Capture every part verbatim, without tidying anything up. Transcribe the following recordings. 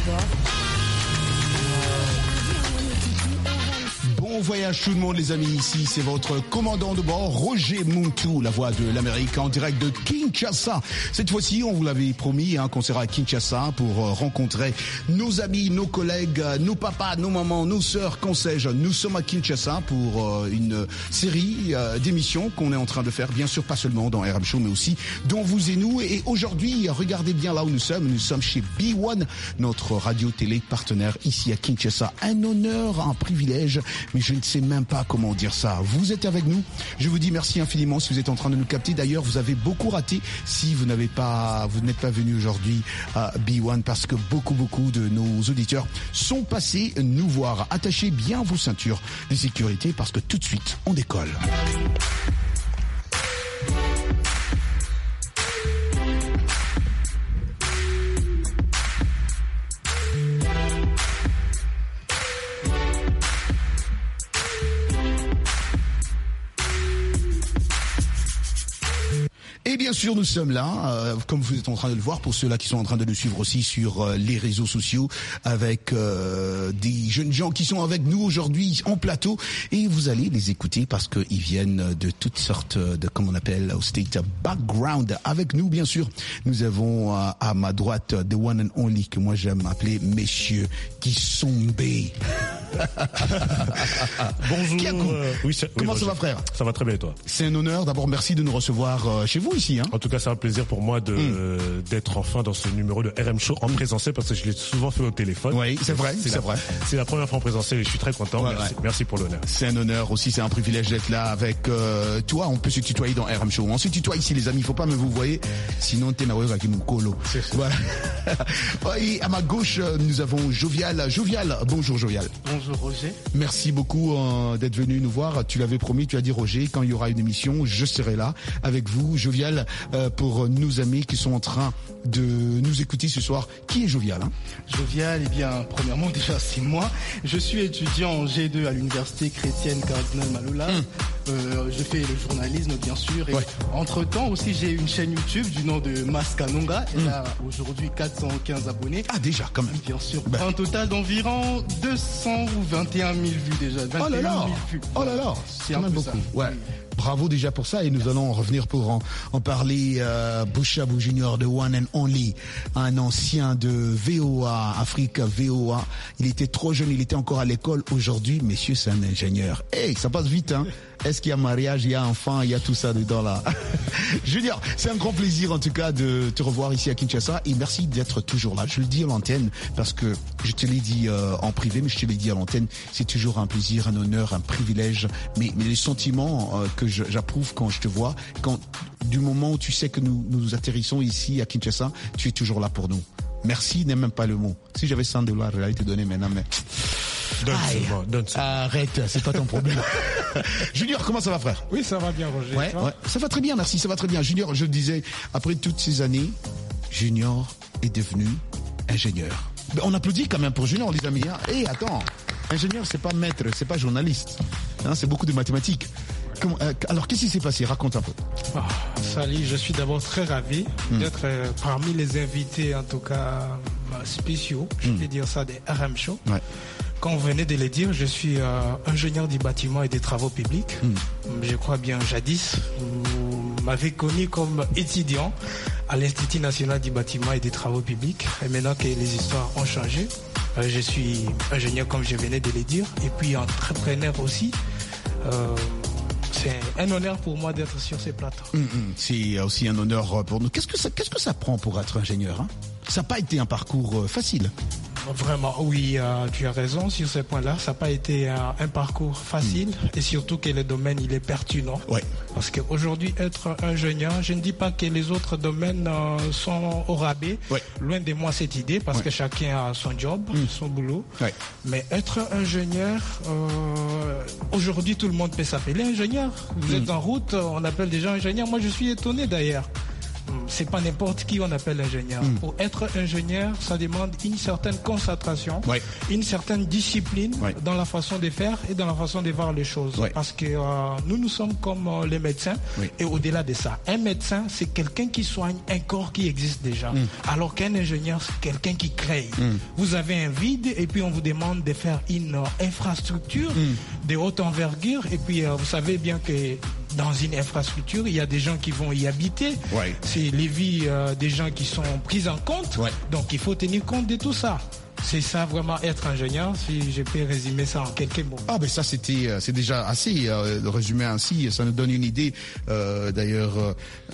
bord. Bon voyage tout le monde les amis, ici c'est votre commandant de bord Roger Muntu, la voix de l'Amérique en direct de Kinshasa. Cette fois-ci on vous l'avait promis hein, qu'on sera à Kinshasa pour euh, rencontrer nos amis, nos collègues, nos papas, nos mamans, nos sœurs, qu'en sais-je. Nous sommes à Kinshasa pour euh, une série euh, d'émissions qu'on est en train de faire, bien sûr pas seulement dans R M Show mais aussi dans Vous et Nous. Et aujourd'hui, regardez bien là où nous sommes, nous sommes chez B un, notre radio-télé partenaire ici à Kinshasa. Un honneur, un privilège, mais je ne sais même pas comment dire ça. Vous êtes avec nous. Je vous dis merci infiniment si vous êtes en train de nous capter. D'ailleurs, vous avez beaucoup raté si vous n'avez pas, vous n'êtes pas venu aujourd'hui à B un parce que beaucoup, beaucoup de nos auditeurs sont passés nous voir. Attachez bien vos ceintures de sécurité parce que tout de suite, on décolle. Et bien sûr, nous sommes là, euh, comme vous êtes en train de le voir, pour ceux-là qui sont en train de nous suivre aussi sur euh, les réseaux sociaux, avec euh, des jeunes gens qui sont avec nous aujourd'hui en plateau. Et vous allez les écouter parce qu'ils viennent de toutes sortes de, comme on appelle, au state background. Avec nous, bien sûr, nous avons euh, à ma droite the one and only, que moi j'aime appeler Messieurs Kisombe. Bonjour. Euh, oui, Comment oui, ça va, frère? Ça va très bien et toi? C'est un honneur. D'abord, merci de nous recevoir euh, chez vous ici. Hein. En tout cas, c'est un plaisir pour moi de mm. d'être enfin dans ce numéro de R M Show en présentiel parce que je l'ai souvent fait au téléphone. Oui, c'est vrai, c'est, c'est vrai. C'est la première fois en présentiel et je suis très content. Ouais, merci, ouais. merci pour l'honneur. C'est un honneur aussi, c'est un privilège d'être là avec euh, toi. On peut se tutoyer dans R M Show. On se tutoie ici, les amis. Il faut pas me vous voyez, sinon t'es naoué avec mon colo. Voilà. Et à ma gauche, nous avons Jovial. Jovial, bonjour Jovial. Bonjour Roger. Merci beaucoup euh, d'être venu nous voir. Tu l'avais promis, tu as dit Roger, quand il y aura une émission, je serai là avec vous, Jovial, euh, pour nos amis qui sont en train de nous écouter ce soir. Qui est Jovial hein? Jovial, eh bien, premièrement, déjà, c'est moi. Je suis étudiant en G deux à l'université chrétienne Cardinal Maloula. Hum. Euh, je fais le journalisme, bien sûr. Et ouais. entre-temps, aussi, j'ai une chaîne YouTube du nom de Maskanonga. Elle hum. a aujourd'hui quatre cent quinze abonnés. Ah, déjà, quand même. Bien sûr. Ben. Un total d'environ deux cent vingt et un mille vues déjà. vingt et un oh là là. mille vues. Oh là là. C'est un peu beaucoup. Ça. Ouais. Oui. Bravo déjà pour ça et nous allons revenir pour en, en parler. Euh, Bouchabou Junior de One and Only, un ancien de V O A, Afrique V O A. Il était trop jeune, il était encore à l'école. Aujourd'hui, messieurs, c'est un ingénieur. Hey, ça passe vite, hein. Est-ce qu'il y a mariage, il y a enfant, il y a tout ça dedans là. Junior, c'est un grand plaisir en tout cas de te revoir ici à Kinshasa et merci d'être toujours là. Je le dis à l'antenne parce que je te l'ai dit euh, en privé, mais je te l'ai dit à l'antenne. C'est toujours un plaisir, un honneur, un privilège. Mais, mais les sentiments euh, que je, j'approuve quand je te vois, quand du moment où tu sais que nous, nous atterrissons ici à Kinshasa, tu es toujours là pour nous. Merci n'est même pas le mot. Si j'avais cent dollars, j'allais te donner maintenant, mais... Donne seulement, donne seulement. Arrête, c'est pas ton problème. Junior, comment ça va, frère? Oui, ça va bien, Roger. Ouais, ouais. Ça va très bien, merci, ça va très bien. Junior, je disais, après toutes ces années, Junior est devenu ingénieur. Ben, on applaudit quand même pour Junior, les amis. Hein. Hey, attends, ingénieur, c'est pas maître, c'est pas journaliste. Hein, c'est beaucoup de mathématiques. Comment, euh, alors, qu'est-ce qui s'est passé? Raconte un peu. Oh, salut, je suis d'abord très ravi mmh. d'être euh, parmi les invités, en tout cas spéciaux, je mmh. vais dire ça, des R M Show. Ouais. Quand vous venez de le dire, je suis euh, ingénieur du bâtiment et des travaux publics. Mmh. Je crois bien jadis, vous m'avez connu comme étudiant à l'Institut national du bâtiment et des travaux publics. Et maintenant que les histoires ont changé, euh, je suis ingénieur comme je venais de le dire, et puis entrepreneur aussi. Euh, C'est un honneur pour moi d'être sur ces plateaux. Mmh, mmh. C'est aussi un honneur pour nous. Qu'est-ce que ça, qu'est-ce que ça prend pour être ingénieur hein? Ça n'a pas été un parcours euh, facile. Vraiment, oui, euh, tu as raison sur ce point-là. Ça n'a pas été euh, un parcours facile mmh. et surtout que le domaine, il est pertinent. Ouais. Parce qu'aujourd'hui, être ingénieur, je ne dis pas que les autres domaines euh, sont au rabais. Ouais. Loin de moi cette idée parce ouais. que chacun a son job, mmh. son boulot. Ouais. Mais être ingénieur, euh, aujourd'hui, tout le monde peut s'appeler ingénieur. Vous mmh. êtes en route, on appelle des gens ingénieurs. Moi, je suis étonné d'ailleurs. c'est pas n'importe qui on appelle ingénieur. Mm. Pour être ingénieur, ça demande une certaine concentration, ouais. une certaine discipline ouais. dans la façon de faire et dans la façon de voir les choses. Ouais. Parce que euh, nous, nous sommes comme euh, les médecins. Oui. Et au-delà de ça, un médecin, c'est quelqu'un qui soigne un corps qui existe déjà. Mm. Alors qu'un ingénieur, c'est quelqu'un qui crée. Mm. Vous avez un vide et puis on vous demande de faire une euh, infrastructure mm. de haute envergure. Et puis euh, vous savez bien que dans une infrastructure, il y a des gens qui vont y habiter. Ouais. C'est les vies euh, des gens qui sont prises en compte. Ouais. Donc il faut tenir compte de tout ça. C'est ça vraiment être ingénieur, si je peux résumer ça en quelques mots. Ah ben ça c'était c'est déjà assez euh, résumé ainsi, ça nous donne une idée euh, d'ailleurs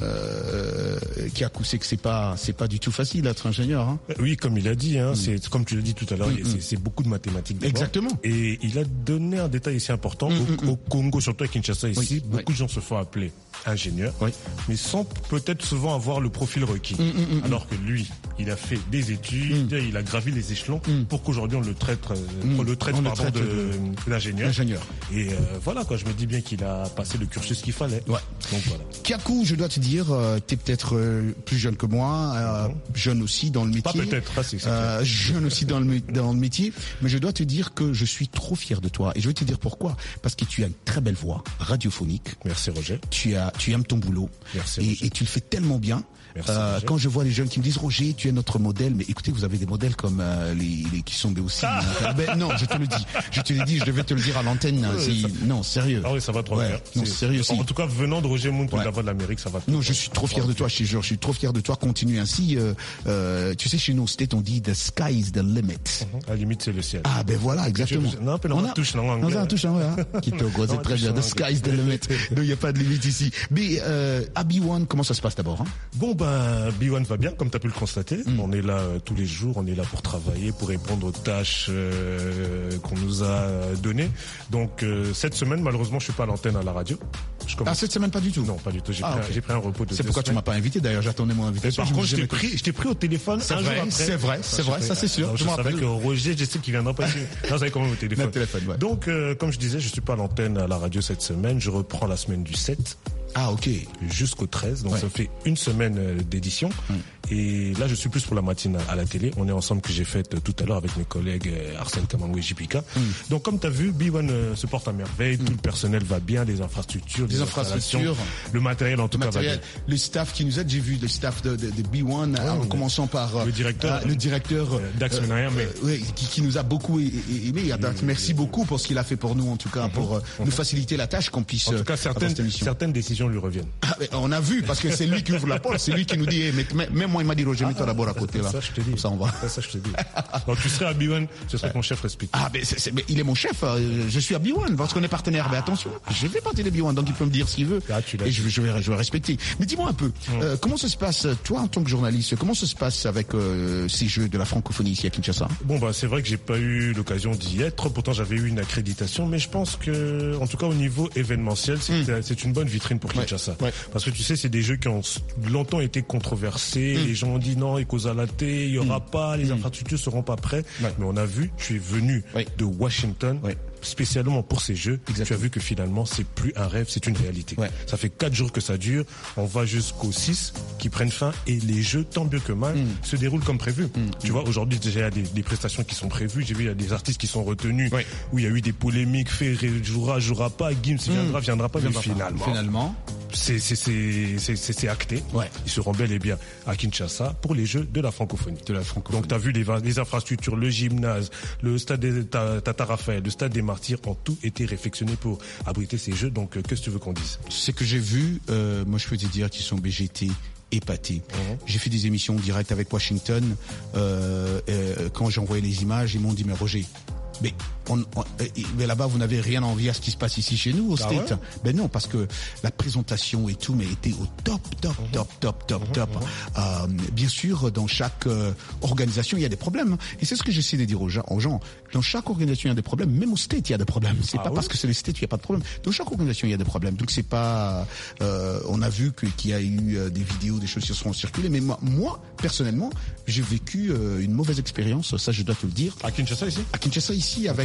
euh, qui a coussé que c'est pas c'est pas du tout facile d'être ingénieur. Hein. Oui, comme il a dit, hein, mm. c'est comme tu l'as dit tout à l'heure, mm. c'est, c'est beaucoup de mathématiques. D'abord. Exactement. Et il a donné un détail ici important mm. au, au Congo, surtout à Kinshasa ici, oui. beaucoup oui. de gens se font appeler ingénieur, oui. mais sans peut-être souvent avoir le profil requis. Mm, mm, mm, alors que lui, il a fait des études, mm. il a gravi les échelons mm. pour qu'aujourd'hui on le traite, mm. on le traite, on pardon, le traite de, de l'ingénieur. Ingénieur. Et euh, voilà quoi, je me dis bien qu'il a passé le cursus qu'il fallait. Ouais. Donc voilà. Kiakou, je dois te dire, euh, t'es peut-être euh, plus jeune que moi, euh, mm. jeune aussi dans le métier. Pas peut-être, ah, c'est, c'est euh, jeune aussi dans le dans le métier, mais je dois te dire que je suis trop fier de toi. Et je vais te dire pourquoi. Parce que tu as une très belle voix radiophonique. Merci Roger. Tu as, tu aimes ton boulot. Merci, et, et tu le fais tellement bien. Merci, euh, quand je vois les jeunes qui me disent Roger, tu es notre modèle, mais écoutez, vous avez des modèles comme euh, les, les qui sont des aussi. Ah euh, ben, non, je te le dis, je te l'ai dit, je devais te le dire à l'antenne. Oui, si, ça... Non, sérieux. Ah oui, ça va trop ouais, bien. Non, c'est... sérieux. En tout cas, venant de Roger Moon, ouais. la voix de l'Amérique, ça va. Non, je suis trop fier de toi, je te jure, je suis trop fier de toi. Continue ainsi. Euh, euh, tu sais, chez nous, au State, on dit the sky is the limit. Mm-hmm. La limite, c'est le ciel. Ah ben voilà, exactement. Je, je, non, on, on a touche en anglais. On a touche en anglais. Qui te gros, c'est très bien. The sky is the limit. Non, il y a pas de limite ici. Mais euh, à B un, comment ça se passe d'abord? Hein? Bon ben, B un va bien, comme tu as pu le constater. Mm. On est là euh, tous les jours, on est là pour travailler, pour répondre aux tâches euh, qu'on nous a données. Donc euh, cette semaine, malheureusement, je suis pas à l'antenne à la radio. Je commence... Ah, cette semaine pas du tout? Non, pas du tout. J'ai, ah, pris, okay. j'ai pris un repos de C'est pourquoi semaines. Tu m'as pas invité d'ailleurs, j'attendais mon invitation. Par contre, je t'ai pris, je t'ai pris au téléphone c'est un vrai, jour après. C'est vrai, c'est vrai, ça c'est sûr. Alors, je, je savais que Roger, je sais qu'il viendra pas ici. Non, ça comment au téléphone. téléphone ouais. Donc, euh, comme je disais, je suis pas à l'antenne à la radio cette semaine. Je reprends la semaine du sept. Ah, ok. Jusqu'au treize. Donc, ouais. ça fait une semaine euh, d'édition. Mm. Et là, je suis plus pour la matinale à la télé. On est ensemble que j'ai faite tout à l'heure avec mes collègues euh, Arsène Kamangou et J P K. Mm. Donc, comme tu as vu, B un euh, se porte à merveille. Mm. Tout le personnel va bien, les infrastructures, les, les infrastructures, le matériel en tout le cas matériel, va bien. Le staff qui nous aide, j'ai vu le staff de, de, de B un, ouais, en commençant par euh, le directeur, euh, le directeur euh, Dax Menaya, mais euh, qui, qui nous a beaucoup aimé. Dax, merci beaucoup pour ce qu'il a fait pour nous, en tout cas, mm-hmm. pour euh, mm-hmm. nous faciliter la tâche, qu'on puisse. En tout cas, certaines, certaines décisions lui reviennent. Ah, on a vu parce que c'est lui qui ouvre la porte, c'est lui qui nous dit. Hey, mais, même moi, il m'a dit Roger, mets-toi d'abord à côté là. Ça, je te dis. Ça, on va. Ça, ça je te dis. Donc tu serais à B un, ce serait ton chef respectif. Ah, mais, c'est, c'est, mais il est mon chef. Euh, je suis à B un parce qu'on est partenaire. Mais attention, je fais partie de B un, donc il peut me dire ce qu'il veut. Ah, et je, je, vais, je vais respecter. Mais dis-moi un peu, hum. euh, comment ça se passe, toi en tant que journaliste, comment ça se passe avec euh, ces jeux de la francophonie ici à Kinshasa? Bon bah c'est vrai que j'ai pas eu l'occasion d'y être. Pourtant j'avais eu une accréditation, mais je pense que, en tout cas au niveau événementiel, c'est, hum. c'est une bonne vitrine pour Kinshasa. Ouais. Ouais. Parce que tu sais, c'est des jeux qui ont longtemps été controversés. Hum. Les gens ont dit non, Ekozalaté, il y aura hum. pas, les hum. infrastructures seront pas prêtes. Ouais. Mais on a vu, tu es venu ouais. de Washington. Ouais. Spécialement pour ces jeux, exactement. Tu as vu que finalement c'est plus un rêve, c'est une réalité. Ouais. Ça fait quatre jours que ça dure, on va jusqu'au six qui prennent fin et les jeux, tant bien que mal, mm. se déroulent comme prévu. Mm. Tu mm. vois, aujourd'hui déjà il y a des, des prestations qui sont prévues, j'ai vu il y a des artistes qui sont retenus, ouais. où il y a eu des polémiques, Ferré jouera, jouera pas, Gims mm. viendra, viendra pas, mais finalement, finalement, c'est, c'est, c'est, c'est, c'est, c'est acté. Ouais. Ils seront bel et bien à Kinshasa pour les jeux de la francophonie. De la francophonie. Donc tu as vu les, les infrastructures, le gymnase, le stade des Tata Raphaël, le stade des Martyrs ont tout été réflexionné pour abriter ces jeux. Donc, euh, qu'est-ce que tu veux qu'on dise? Ce que j'ai vu, euh, moi je peux te dire qu'ils sont B G T épatés. Mmh. J'ai fait des émissions directes avec Washington. Euh, euh, quand j'ai envoyé les images, ils m'ont dit mais Roger, mais, on, on, mais là-bas, vous n'avez rien envie à ce qui se passe ici chez nous, au ah State. Ouais? Ben non, parce que la présentation et tout, mais était au top, top, mmh. top, top, top, mmh. top. Mmh. Euh, bien sûr, dans chaque euh, organisation, il y a des problèmes. Et c'est ce que j'essaie de dire aux gens, aux gens. Dans chaque organisation, il y a des problèmes. Même au State, il y a des problèmes. C'est ah pas ouais? parce que c'est le State qu'il n'y a pas de problème. Dans chaque organisation, il y a des problèmes. Donc c'est pas. Euh, on a vu que, qu'il y a eu euh, des vidéos, des choses qui seront circulées. Mais moi, moi personnellement, j'ai vécu euh, une mauvaise expérience. Ça, je dois te le dire. À Kinshasa ici. À Kinshasa ici, avec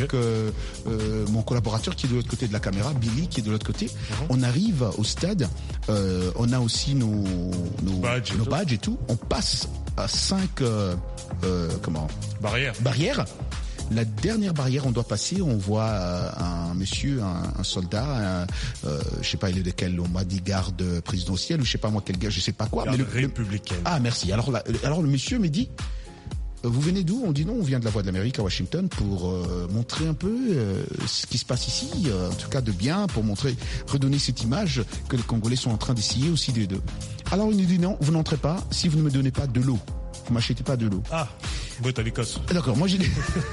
avec euh, euh, mon collaborateur qui est de l'autre côté de la caméra, Billy qui est de l'autre côté. Uh-huh. On arrive au stade, euh, on a aussi nos, nos, badges, nos et badges et tout. On passe à cinq euh, euh, comment barrières. barrières. La dernière barrière, on doit passer, on voit euh, un monsieur, un, un soldat, un, euh, je sais pas, il est de quel, on m'a dit garde présidentielle ou je sais pas moi quel gars, je sais pas quoi. Garde mais le, républicaine. Le, ah merci. Alors, la, alors le monsieur me dit, vous venez d'où? On dit non, on vient de la Voix de l'Amérique à Washington pour euh, montrer un peu euh, ce qui se passe ici, euh, en tout cas de bien, pour montrer, redonner cette image que les Congolais sont en train d'essayer aussi des deux. Alors il nous dit non, vous n'entrez pas si vous ne me donnez pas de l'eau. Vous m'achetez pas de l'eau. Ah, Botalicos. D'accord, moi j'ai dit,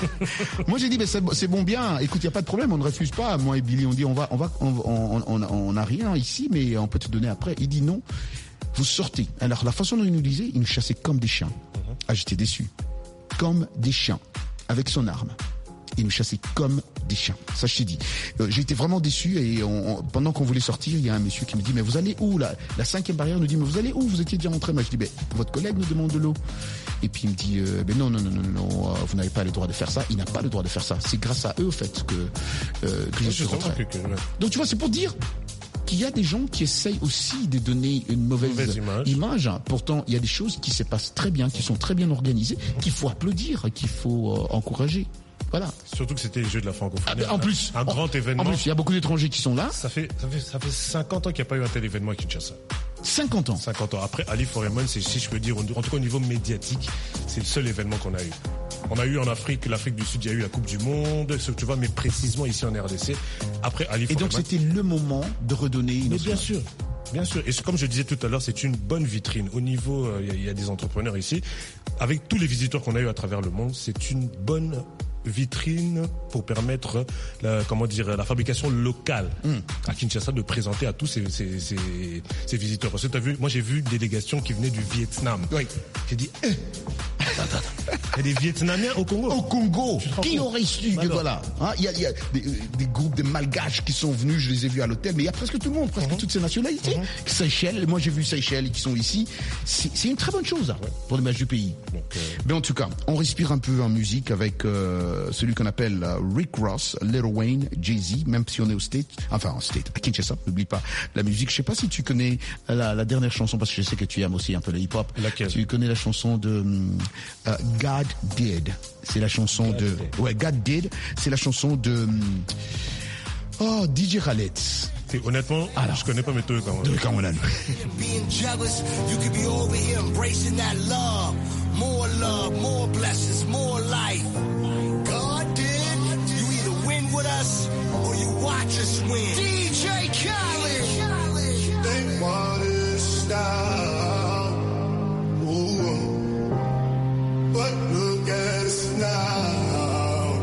moi j'ai dit, mais c'est, c'est bon bien. Écoute, il y a pas de problème, on ne refuse pas. Moi et Billy, on dit, on va, on va, on, on, on, on a rien ici, mais on peut te donner après. Il dit non, vous sortez. Alors la façon dont il nous disait, il nous chassait comme des chiens. Uh-huh. Ah, j'étais déçu, comme des chiens, avec son arme. Il nous chassait comme des chiens. Ça, je t'ai dit. Euh, j'ai été vraiment déçu et on, on, pendant qu'on voulait sortir, il y a un monsieur qui me dit, mais vous allez où là? La cinquième barrière nous dit, mais vous allez où? Vous étiez déjà rentré. Moi, je dis, mais votre collègue nous demande de l'eau. Et puis il me dit, euh, mais non, non, non, non, non, euh, vous n'avez pas le droit de faire ça. Il n'a pas le droit de faire ça. C'est grâce à eux, au fait, que, euh, que je suis rentré. Que, que, ouais. Donc tu vois, c'est pour dire qu'il y a des gens qui essayent aussi de donner une mauvaise, mauvaise image. image. Pourtant, il y a des choses qui se passent très bien, qui sont très bien organisées, qu'il faut applaudir, qu'il faut euh, encourager. Voilà. Surtout que c'était les Jeux de la francophonie. Ah, en plus, un, un grand événement. En plus, il y a beaucoup d'étrangers qui sont là. Ça fait, ça fait, ça fait cinquante ans qu'il n'y a pas eu un tel événement à Kinshasa. cinquante ans. cinquante ans. Après, Ali Foreman, c'est, si je peux dire, en tout cas au niveau médiatique, c'est le seul événement qu'on a eu. On a eu en Afrique, l'Afrique du Sud, il y a eu la Coupe du Monde, tu vois, mais précisément ici en R D C. Après, Ali Foreman. Et donc, c'était le moment de redonner une Mais bien sûr. Bien sûr. Et comme je disais tout à l'heure, c'est une bonne vitrine. Au niveau, il euh, y, y a des entrepreneurs ici. Avec tous les visiteurs qu'on a eu à travers le monde, c'est une bonne vitrine pour permettre la, comment dire, la fabrication locale mm. à Kinshasa de présenter à tous ces, ces, ces, ces visiteurs. Parce que t'as vu, moi j'ai vu une délégation qui venait du Vietnam. Oui. J'ai dit, eh, il y a des Vietnamiens au Congo. Au Congo. Qui aurait su que voilà. Hein, il y a, il y a des, des groupes de Malgaches qui sont venus, je les ai vus à l'hôtel, mais il y a presque tout le monde, presque mm-hmm. toutes ces nationalités. Mm-hmm. Seychelles, moi j'ai vu Seychelles qui sont ici. C'est, c'est une très bonne chose hein, ouais. pour l'image du pays. Donc, euh... Mais en tout cas, on respire un peu en musique avec euh, celui qu'on appelle euh, Rick Ross, Lil Wayne, Jay-Z, même si on est au State, enfin en State, à Kinshasa, n'oublie pas la musique. Je sais pas si tu connais la, la dernière chanson, parce que je sais que tu aimes aussi un peu le hip-hop. Laquelle? Tu connais la chanson de euh, God Did. C'est la chanson God de... Did. Ouais, God Did. C'est la chanson de... Oh, D J Khaled. Honnêtement, alors, je connais pas mes trucs quand même. Quand même. More love, more blessings, more life. God did. You either win with us or you watch us win. D J Khaled. They want to stop. Ooh. But look at us now.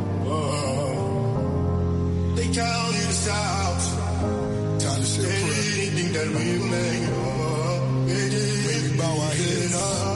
Oh. They count us out. Time to say anything that we make. Oh. We bow our heads up.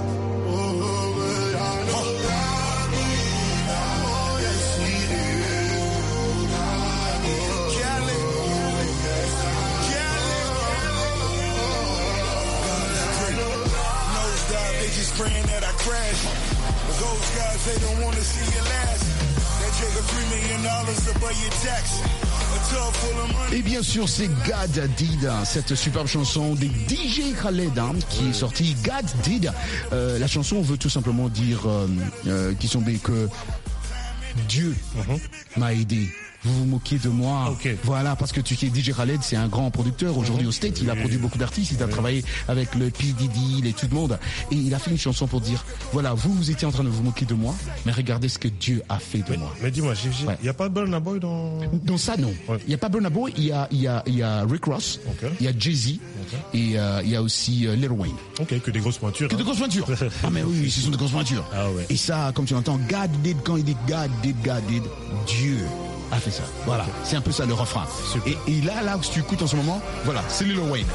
Praying that I crash. But those guys, they don't want to see you last. They take a three million dollars above your tax. A tub full of money. Et bien sûr, c'est God Did, cette superbe chanson des D J Khaled hein, qui est sortie. God Did. Euh, la chanson veut tout simplement dire euh, euh, qui sont des que Dieu uh-huh. m'a aidé. Vous vous moquez de moi. Okay. Voilà, parce que tu sais, D J Khaled, c'est un grand producteur. Aujourd'hui, au State, il a produit beaucoup d'artistes. Il a travaillé avec le P. Diddy, et tout le monde. Et il a fait une chanson pour dire, voilà, vous, vous étiez en train de vous moquer de moi, mais regardez ce que Dieu a fait de mais, moi. Mais dis-moi, il ouais. n'y a pas Burna Boy dans... Dans ça, non. Il ouais. n'y a pas Burna Boy, il y a, il y a, il y a Rick Ross, il okay. y a Jay-Z, okay. et euh, il y a aussi euh, Lil Wayne. Ok, que des grosses pointures. Que hein. des grosses pointures. Ah, mais oui, ce sont des grosses pointures. Ah ouais. Et ça, comme tu l'entends, God did, quand il dit God did, God did, Dieu a fait ça. Voilà, okay. C'est un peu ça le refrain. Et, et là, là, si tu écoutes en ce moment, voilà, c'est Lil Wayne.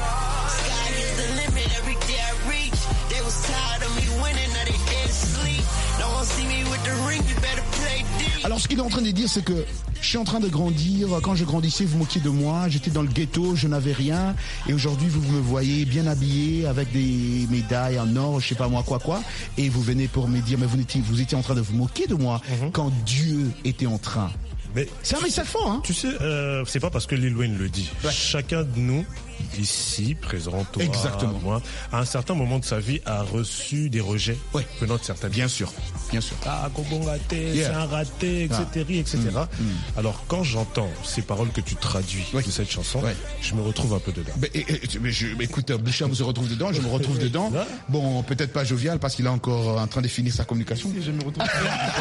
Alors Alors, ce qu'il est en train de dire, c'est que je suis en train de grandir. Quand je grandissais, vous moquiez de moi. J'étais dans le ghetto, je n'avais rien. Et aujourd'hui, vous me voyez bien habillé avec des médailles en or, je sais pas moi quoi quoi. Et vous venez pour me dire, mais vous étiez, vous étiez en train de vous moquer de moi mm-hmm. quand Dieu était en train. Mais c'est un message fort, hein. Tu sais, euh, c'est pas parce que Lil Wayne le dit. Ouais. Chacun de nous, ici, présent, toi, exactement. moi, à un certain moment de sa vie, a reçu des rejets ouais. venant de certaines. Bien sûr, bien sûr. Ah, Gobon raté, yeah. c'est un raté, et cetera, ah. et cetera. Mm. Mm. Alors, quand j'entends ces paroles que tu traduis ouais. de cette chanson, ouais. je me retrouve un peu dedans. Mais, et, et, mais je, écoute, Bicham se retrouve dedans, je me retrouve dedans. Bon, peut-être pas Jovial parce qu'il est encore en train de finir sa communication. Je me retrouve.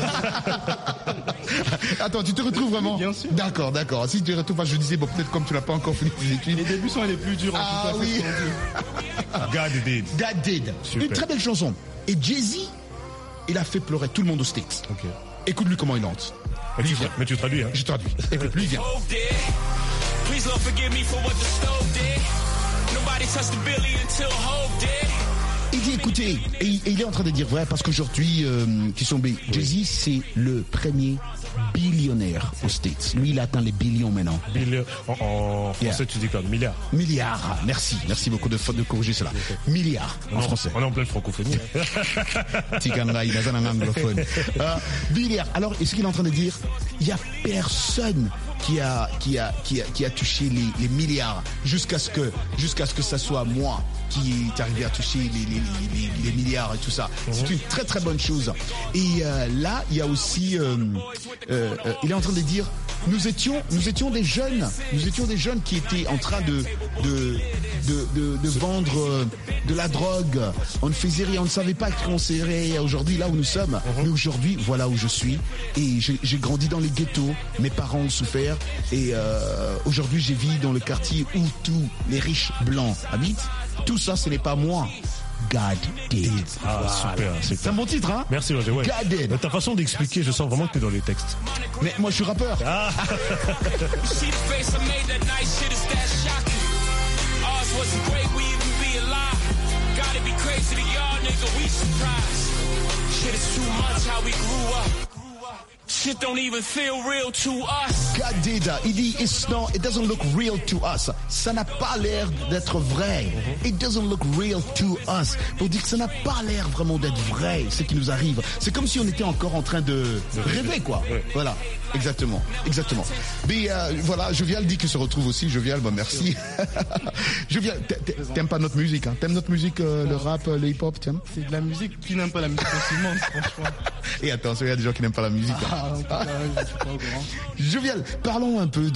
Attends, tu te retrouves vraiment? Bien sûr. D'accord, d'accord. Si tu te retrouves, je disais, bon, peut-être comme tu n'as pas encore fini tes études. Les débuts sont les plus durs. En ah tout cas, oui. God did. God did. Super. Une très belle chanson. Et Jay-Z, il a fait pleurer tout le monde aux States. Okay. Écoute-lui comment il lance. Mais tu, mais tu traduis, hein? Je traduis. Écoute-lui, viens. Il dit écoutez, et il, et il est en train de dire vrai parce qu'aujourd'hui, euh, Kisombe, oui. Jay-Z c'est le premier billionnaire aux States. Lui il atteint les billions maintenant. Billion, en, en français yeah. tu dis quoi? Milliard. Milliard. Merci, merci beaucoup de, de corriger cela. Milliard en on français. On est en pleine francophonie. Tikanga, il a un anglophone. Euh, milliard. Alors, est-ce qu'il est en train de dire il y a personne qui a qui a qui a qui a touché les, les milliards jusqu'à ce que jusqu'à ce que ça soit moi qui est arrivé à toucher les, les, les, les milliards et tout ça. Mm-hmm. C'est une très très bonne chose. Et euh, là, il y a aussi, euh, euh, euh, il est en train de dire, nous étions, nous étions des jeunes, nous étions des jeunes qui étaient en train de de de, de, de vendre euh, de la drogue. On ne faisait rien, on ne savait pas qu'on serait aujourd'hui là où nous sommes. Mm-hmm. Mais aujourd'hui, voilà où je suis. Et j'ai, j'ai grandi dans les ghettos. Mes parents ont souffert. Et euh, aujourd'hui, j'ai vis dans le quartier où tous les riches blancs habitent. Tout ça, ce n'est pas moi. God did. Ah, voilà. Super. C'est, c'est un bon titre, hein? Merci, Roger. Ouais. God did. De ta façon d'expliquer, je sens vraiment que tu es dans les textes. Mais moi, je suis rappeur. Ah. Shit don't even feel real to us. God did. Il dit, it's not, it doesn't look real to us. Ça n'a pas l'air d'être vrai. Mm-hmm. It doesn't look real to us. Pour dire que ça n'a pas l'air vraiment d'être vrai, ce qui nous arrive. C'est comme si on était encore en train de, de rêver, rêver, quoi. Ouais. Voilà. Exactement. Exactement. Mais, euh, voilà, Jovial dit qu'il se retrouve aussi. Jovial, bah, merci. Jovial, t'aimes pas notre musique, hein? T'aimes notre musique, euh, le rap, le hip-hop, t'aimes? C'est de la musique. Qui n'aime pas la musique aussi, franchement. Et attention, il y a des gens qui n'aiment pas la musique. Ah, hein. Ah, je suis pas au courant. Jovial, parlons un peu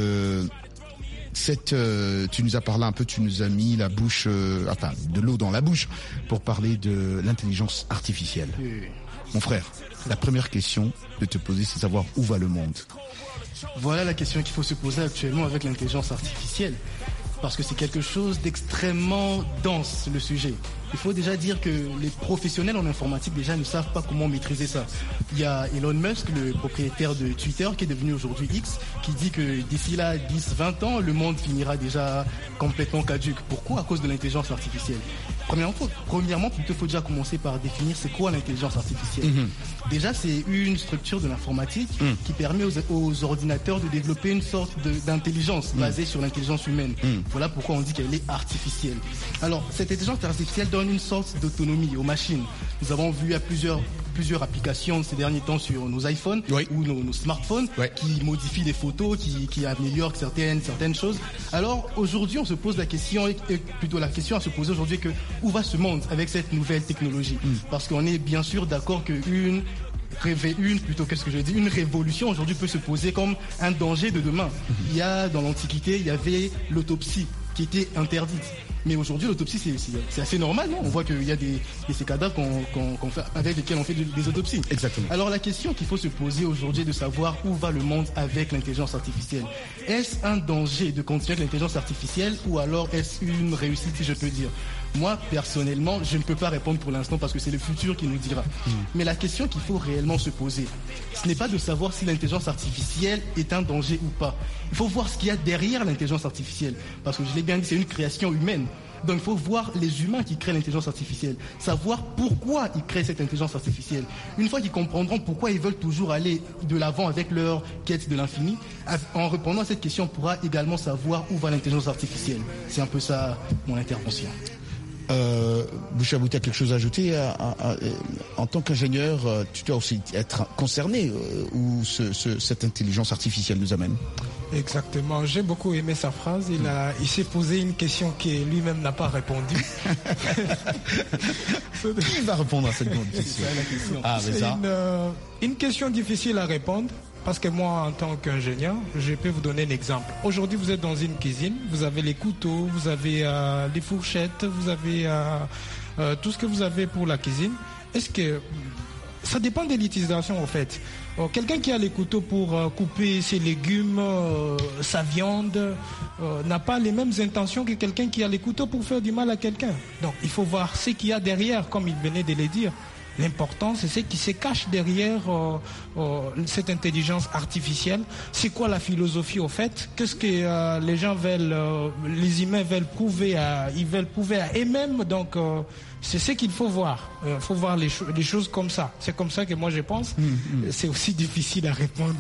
de cette. Euh, tu nous as parlé un peu, tu nous as mis la bouche, euh, enfin, de l'eau dans la bouche pour parler de l'intelligence artificielle. Oui. Mon frère, la première question de te poser, c'est savoir où va le monde. Voilà la question qu'il faut se poser actuellement avec l'intelligence artificielle. Parce que c'est quelque chose d'extrêmement dense, le sujet. Il faut déjà dire que les professionnels en informatique déjà ne savent pas comment maîtriser ça. Il y a Elon Musk, le propriétaire de Twitter, qui est devenu aujourd'hui X, qui dit que d'ici là, dix, vingt ans, le monde finira déjà complètement caduque. Pourquoi? À cause de l'intelligence artificielle. Premièrement, premièrement, il faut déjà commencer par définir c'est quoi l'intelligence artificielle. Mm-hmm. Déjà, c'est une structure de l'informatique mm. qui permet aux, aux ordinateurs de développer une sorte de, d'intelligence mm. basée sur l'intelligence humaine. Mm. Voilà pourquoi on dit qu'elle est artificielle. Alors, cette intelligence artificielle donne une sorte d'autonomie aux machines. Nous avons vu à plusieurs plusieurs applications ces derniers temps sur nos iPhones oui. ou nos, nos smartphones oui. qui modifient des photos, qui, qui améliorent certaines certaines choses. Alors aujourd'hui, on se pose la question, et plutôt la question à se poser aujourd'hui que où va ce monde avec cette nouvelle technologie? Mm. Parce qu'on est bien sûr d'accord qu'une Rêver une, plutôt qu'est-ce que je dis, une révolution aujourd'hui peut se poser comme un danger de demain. Mm-hmm. Il y a dans l'Antiquité, il y avait l'autopsie qui était interdite. Mais aujourd'hui, l'autopsie, c'est, c'est, c'est assez normal, non? On voit qu'il y a des, des ces cadavres qu'on, qu'on, qu'on fait, avec lesquels on fait des, des autopsies. Exactement. Alors la question qu'il faut se poser aujourd'hui est de savoir où va le monde avec l'intelligence artificielle. Est-ce un danger de continuer avec l'intelligence artificielle ou alors est-ce une réussite, si je peux dire? Moi, personnellement, je ne peux pas répondre pour l'instant parce que c'est le futur qui nous dira. Mmh. Mais la question qu'il faut réellement se poser, ce n'est pas de savoir si l'intelligence artificielle est un danger ou pas. Il faut voir ce qu'il y a derrière l'intelligence artificielle. Parce que je l'ai bien dit, c'est une création humaine. Donc il faut voir les humains qui créent l'intelligence artificielle, savoir pourquoi ils créent cette intelligence artificielle. Une fois qu'ils comprendront pourquoi ils veulent toujours aller de l'avant avec leur quête de l'infini, en répondant à cette question, on pourra également savoir où va l'intelligence artificielle. C'est un peu ça mon intervention. Euh, Bouchabou, tu as quelque chose à ajouter à, à, à, en tant qu'ingénieur, tu dois aussi être concerné euh, où ce, ce, cette intelligence artificielle nous amène. Exactement, j'ai beaucoup aimé sa phrase. Il, a, il s'est posé une question qui lui-même n'a pas répondu. Qui va répondre à cette question? Ah, mais ça. Une, euh, une question difficile à répondre. Parce que moi, en tant qu'ingénieur, je peux vous donner un exemple. Aujourd'hui, vous êtes dans une cuisine, vous avez les couteaux, vous avez euh, les fourchettes, vous avez euh, euh, tout ce que vous avez pour la cuisine. Est-ce que ça dépend de l'utilisation en fait. Euh, quelqu'un qui a les couteaux pour euh, couper ses légumes, euh, sa viande, euh, n'a pas les mêmes intentions que quelqu'un qui a les couteaux pour faire du mal à quelqu'un. Donc, il faut voir ce qu'il y a derrière, comme il venait de le dire. L'important, c'est ce qui se cache derrière euh, euh, cette intelligence artificielle. C'est quoi la philosophie au fait? Qu'est-ce que euh, les gens veulent, euh, les humains veulent prouver à, ils veulent prouver à eux-mêmes. Donc, euh, c'est ce qu'il faut voir. Il euh, faut voir les, cho- les choses comme ça. C'est comme ça que moi je pense. Mmh, mmh. C'est aussi difficile à répondre.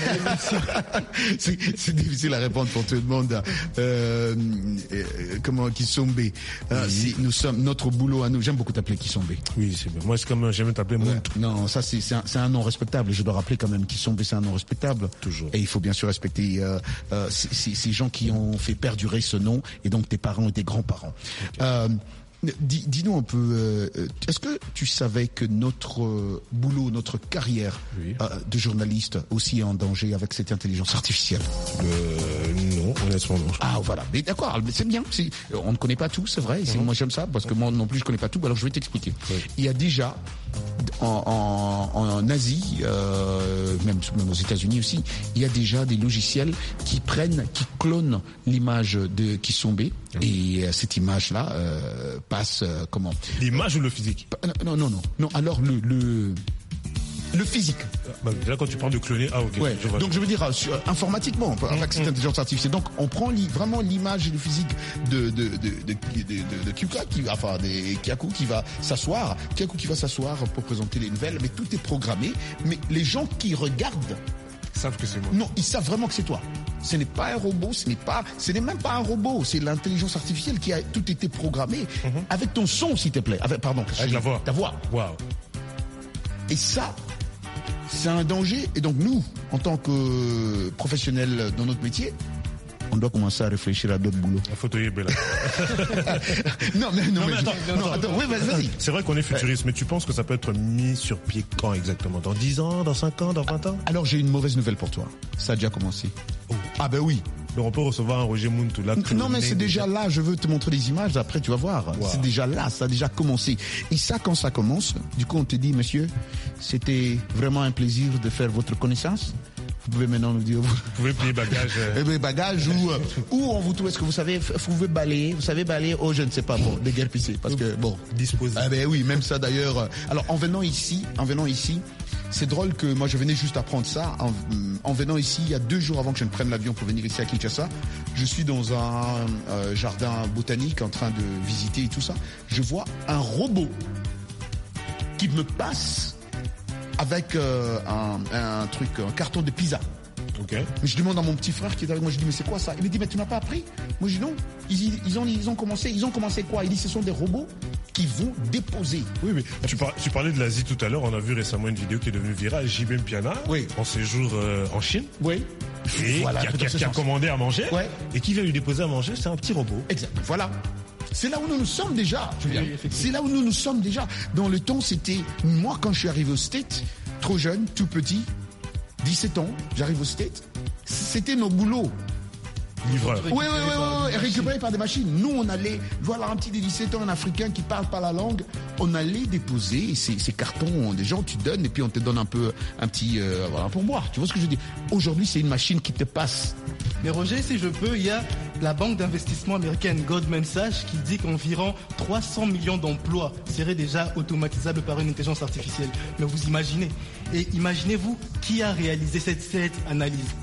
c'est, c'est difficile à répondre pour tout le monde. Euh, euh, comment Kisombe euh, oui. Nous sommes notre boulot à nous. J'aime beaucoup t'appeler Kisombe. Oui, c'est bien. Moi, c'est comme j'aime t'appeler Muntu. Ouais. Non, ça c'est, c'est, un, c'est un nom respectable. Je dois rappeler quand même Kisombe, c'est un nom respectable. Toujours. Et il faut bien sûr respecter euh, euh, ces, ces, ces gens qui ont fait perdurer ce nom, et donc tes parents et tes grands-parents. Okay. Euh, Dis, dis-nous un peu, euh, est-ce que tu savais que notre euh, boulot, notre carrière oui. euh, de journaliste aussi est en danger avec cette intelligence artificielle? euh, Non, honnêtement non. Ah voilà, mais d'accord, c'est bien. C'est, on ne connaît pas tout, c'est vrai. Mm-hmm. Moi j'aime ça parce que moi non plus je connais pas tout. Alors je vais t'expliquer. Oui. Il y a déjà en, en, en Asie, euh, même, même aux États-Unis aussi, il y a déjà des logiciels qui prennent, qui clonent l'image de Kisombe mm-hmm. et euh, cette image-là. Euh, passe euh, comment l'image ou le physique? Non non non non. Alors le le le physique. Bah, là quand tu parles de cloner, ah ok. Ouais. Je vois. Donc je veux dire euh, informatiquement avec mmh, cette intelligence artificielle. Donc on prend li, vraiment l'image et le physique de de de de, de, de, de Kyuka qui enfin des Kyaku qui va s'asseoir, Kyaku qui va s'asseoir pour présenter les nouvelles. Mais tout est programmé. Mais les gens qui regardent savent que c'est moi. Non, ils savent vraiment que c'est toi. Ce n'est pas un robot, ce n'est pas, ce n'est même pas un robot, c'est l'intelligence artificielle qui a tout été programmé mm-hmm. avec ton son, s'il te plaît. Avec, pardon. Avec la voix. Ta voix. Waouh. Et ça, c'est un danger. Et donc nous, en tant que professionnels dans notre métier, on doit commencer à réfléchir à d'autres boulots. La photo est belle. non, mais, non, non, mais, mais attends, je, non, non, attends, oui, vas-y. C'est vrai qu'on est futuriste, mais tu penses que ça peut être mis sur pied quand exactement? Dans dix ans, dans cinq ans, dans vingt ans? Alors j'ai une mauvaise nouvelle pour toi. Ça a déjà commencé. Oh. Ah ben oui. Donc on peut recevoir un Roger Muntu là. Non mais c'est déjà là, je veux te montrer des images, après tu vas voir. Wow. C'est déjà là, ça a déjà commencé. Et ça, quand ça commence, du coup on te dit, monsieur, c'était vraiment un plaisir de faire votre connaissance. Vous pouvez maintenant nous dire... Vous, vous pouvez plier bagages. Euh... bagages ou, euh, ou on vous trouve, est-ce que vous savez, vous pouvez balayer, vous savez balayer, oh je ne sais pas, bon, déguerpisser, parce que bon... Disposer. Ah ben oui, même ça d'ailleurs. Alors en venant ici, en venant ici, c'est drôle que moi je venais juste apprendre ça, en, en venant ici, il y a deux jours avant que je ne prenne l'avion pour venir ici à Kinshasa, je suis dans un euh, jardin botanique en train de visiter et tout ça, je vois un robot qui me passe avec euh, un, un truc, un carton de pizza. Okay. Je demande à mon petit frère qui est avec moi, je dis mais c'est quoi ça? Il me dit mais tu n'as pas appris? Moi je dis non. Ils, ils, ont, ils ont commencé, ils ont commencé quoi? Il dit ce sont des robots qui vont déposer. Oui mais tu, par, tu parlais de l'Asie tout à l'heure. On a vu récemment une vidéo qui est devenue virale. J B Mpiana, oui. en séjour euh, en Chine. Oui. Et voilà, qui, a, qui, a, qui a commandé à manger. Ouais. Et qui vient lui déposer à manger, c'est un petit robot. Exact. Voilà. C'est là où nous nous sommes déjà. Oui, c'est là où nous nous sommes déjà. Dans le temps, c'était moi quand je suis arrivé au States, trop jeune, tout petit, dix-sept ans, j'arrive au States. C'était nos boulots. Livreur. Oui, oui, oui, oui, récupéré par des machines. Nous, on allait, voilà un petit de dix-sept ans, un Africain qui parle pas la langue, on allait déposer ces, ces cartons, des gens, tu donnes, et puis on te donne un peu, un petit, euh, voilà, pour boire. Tu vois ce que je veux dire? Aujourd'hui, c'est une machine qui te passe. Mais Roger, si je peux, il y a la banque d'investissement américaine Goldman Sachs qui dit qu'environ trois cents millions d'emplois seraient déjà automatisables par une intelligence artificielle. Mais vous imaginez. Et imaginez-vous qui a réalisé cette, cette analyse.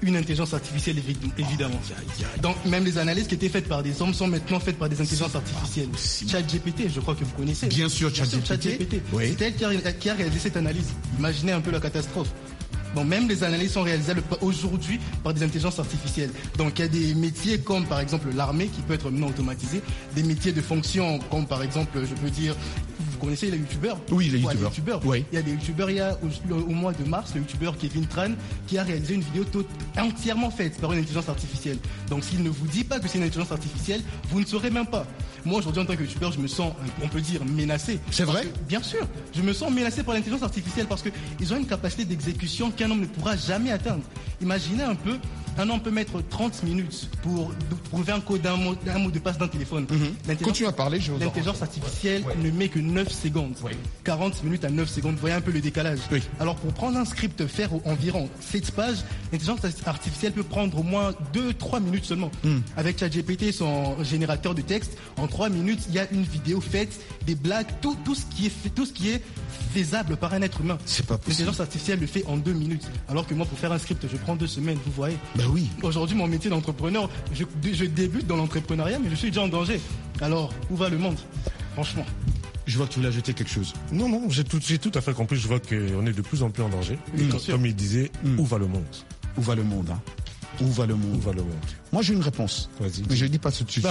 une intelligence artificielle, évidemment. Donc, même les analyses qui étaient faites par des hommes sont maintenant faites par des intelligences artificielles. ChatGPT, je crois que vous connaissez. Bien sûr, ChatGPT. ChatGPT. Oui. C'est elle qui a, qui a réalisé cette analyse. Imaginez un peu la catastrophe. Donc même les analyses sont réalisées aujourd'hui par des intelligences artificielles. Donc il y a des métiers comme par exemple l'armée qui peut être maintenant automatisée, des métiers de fonction comme par exemple, je peux dire, vous connaissez les youtubeurs? Oui, les ouais, youtubeurs. Oui. Il y a des youtubeurs, il y a au, au mois de mars, le youtubeur Kevin Tran qui a réalisé une vidéo tout, entièrement faite par une intelligence artificielle. Donc s'il ne vous dit pas que c'est une intelligence artificielle, vous ne saurez même pas. Moi aujourd'hui en tant que youtubeur, je me sens, on peut dire, menacé. C'est vrai? Que, bien sûr, je me sens menacé par l'intelligence artificielle parce qu'ils ont une capacité d'exécution qu'un homme ne pourra jamais atteindre. Imaginez un peu, un homme peut mettre trente minutes pour trouver un code d'un mot, d'un mot de passe d'un téléphone. Mm-hmm. Continue à parler, je vous L'intelligence artificielle ouais. ne met que neuf secondes. Ouais. quarante minutes à neuf secondes, vous voyez un peu le décalage. Oui. Alors pour prendre un script, faire environ sept pages, l'intelligence artificielle peut prendre au moins deux trois minutes seulement. Mm. Avec ChatGPT, son générateur de texte, en trois minutes, il y a une vidéo faite, des blagues, tout, tout, ce, qui est fait, tout ce qui est faisable par un être humain. C'est pas possible. L'intelligence artificielle le fait en deux minutes. Alors que moi, pour faire un script, je prends deux semaines, vous voyez. Ben oui. Aujourd'hui, mon métier d'entrepreneur, je, je débute dans l'entrepreneuriat, mais je suis déjà en danger. Alors, où va le monde? Franchement. Je vois que tu voulais ajouter quelque chose. Non, non, j'ai tout, j'ai tout à fait compris. Je vois qu'on est de plus en plus en danger. Mmh. Comme, comme il disait, mmh. où va le monde? Où va le monde, hein? Où va le monde? Où va le monde? Moi, j'ai une réponse. Vas-y. Mais je ne dis pas tout de suite.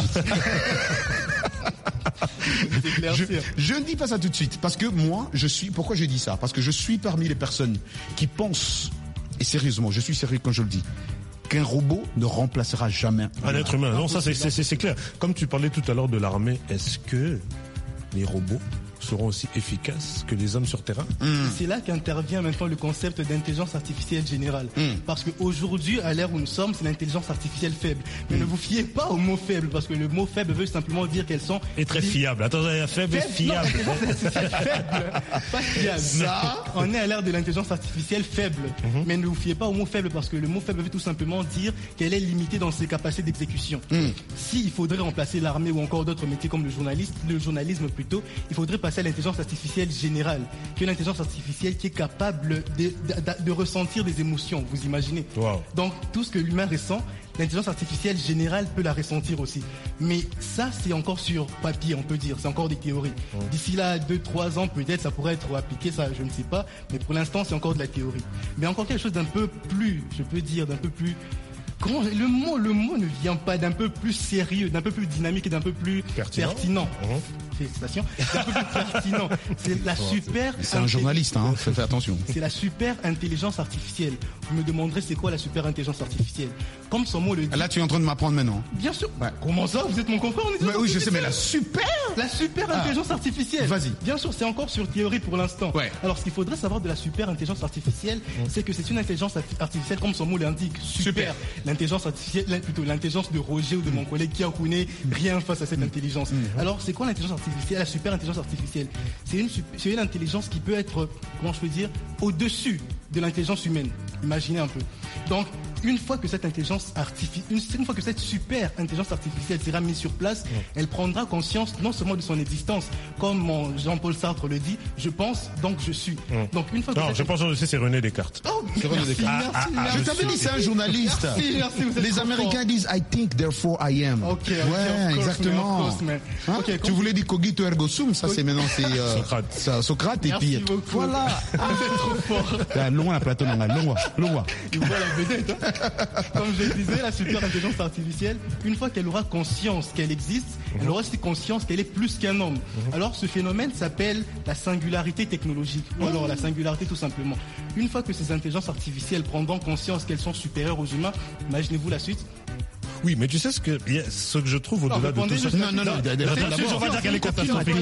je, je ne dis pas ça tout de suite. Parce que moi, je suis... Pourquoi je dis ça? Parce que je suis parmi les personnes qui pensent, et sérieusement, je suis sérieux quand je le dis, qu'un robot ne remplacera jamais un être humain. Non, ça c'est, c'est, c'est clair. Comme tu parlais tout à l'heure de l'armée, est-ce que les robots seront aussi efficaces que les hommes sur terrain? Mmh. C'est là qu'intervient maintenant le concept d'intelligence artificielle générale. Mmh. Parce qu'aujourd'hui, à l'ère où nous sommes, c'est l'intelligence artificielle faible. Mais mmh. ne vous fiez pas au mot faible, parce que le mot faible veut simplement dire qu'elles sont... Et très fiables. Attendez, faible et fiable. Non, faible, pas fiable. Ça, on est à l'ère de l'intelligence artificielle faible. Mmh. Mais ne vous fiez pas au mot faible, parce que le mot faible veut tout simplement dire qu'elle est limitée dans ses capacités d'exécution. Mmh. S'il faudrait remplacer l'armée ou encore d'autres métiers comme le journaliste, le journalisme plutôt, il faudrait passer à l'intelligence artificielle générale, qui est une intelligence artificielle qui est capable de, de, de ressentir des émotions, vous imaginez. Wow. Donc tout ce que l'humain ressent, l'intelligence artificielle générale peut la ressentir aussi. Mais ça, c'est encore sur papier, on peut dire, c'est encore des théories. Mmh. D'ici là, deux, trois ans, peut-être, ça pourrait être appliqué, ça, je ne sais pas, mais pour l'instant, c'est encore de la théorie. Mais encore quelque chose d'un peu plus, je peux dire, d'un peu plus... Comment, le mot, le mot ne vient pas d'un peu plus sérieux, d'un peu plus dynamique et d'un peu plus pertinent. pertinent. Mmh. Félicitations. D'un peu plus pertinent. C'est la super. C'est un journaliste, hein. Faites attention. C'est la super intelligence artificielle. Vous me demanderez c'est quoi la super intelligence artificielle? Comme son mot le dit. Là, tu es en train de m'apprendre maintenant. Bien sûr. Ouais. Comment ça? Vous êtes mon confrère? Mais oui, je sais, mais la super. La super ah. intelligence artificielle. Vas-y. Bien sûr, c'est encore sur théorie pour l'instant. Ouais. Alors, ce qu'il faudrait savoir de la super intelligence artificielle, mmh. c'est que c'est une intelligence artificielle, comme son mot l'indique. Super. super. L'intelligence artificielle, plutôt l'intelligence de Roger ou de mon collègue qui a connu rien face à cette intelligence. Mmh. Alors, c'est quoi l'intelligence artificielle? La super intelligence artificielle, c'est une, c'est une intelligence qui peut être, comment je peux dire, au-dessus de l'intelligence humaine. Imaginez un peu. Donc, une fois que cette intelligence artificielle, une, une fois que cette super intelligence artificielle sera mise sur place, ouais. elle prendra conscience non seulement de son existence, comme mon Jean-Paul Sartre le dit, je pense, donc je suis. Ouais. Donc une fois que non, cette... je pense que c'est René Descartes. Oh, c'est René Descartes. Merci, ah, ah, merci, je t'avais dit, c'est un journaliste. Merci, merci, vous êtes Les Américains disent I think, therefore I am. Ok, okay ouais, course, exactement. Man, course, man. Hein? Okay, tu voulais dire cogito ergo sum, ça c'est maintenant c'est euh, Socrate. Ça, Socrate et puis beaucoup. Voilà. Ah, vous êtes trop fort. Loin à Platon, loin, loin, loin. Il voit la vedette. Hein? Comme je disais, la super intelligence artificielle, une fois qu'elle aura conscience qu'elle existe, mmh. elle aura aussi conscience qu'elle est plus qu'un homme. Mmh. Alors ce phénomène s'appelle la singularité technologique, ou alors la singularité tout simplement. Une fois que ces intelligences artificielles prendront conscience qu'elles sont supérieures aux humains, imaginez-vous la suite. Oui, mais tu sais ce que, ce que je trouve au-delà de tout ça. Non, non, non. Je vois dire qu'elle est catastrophique.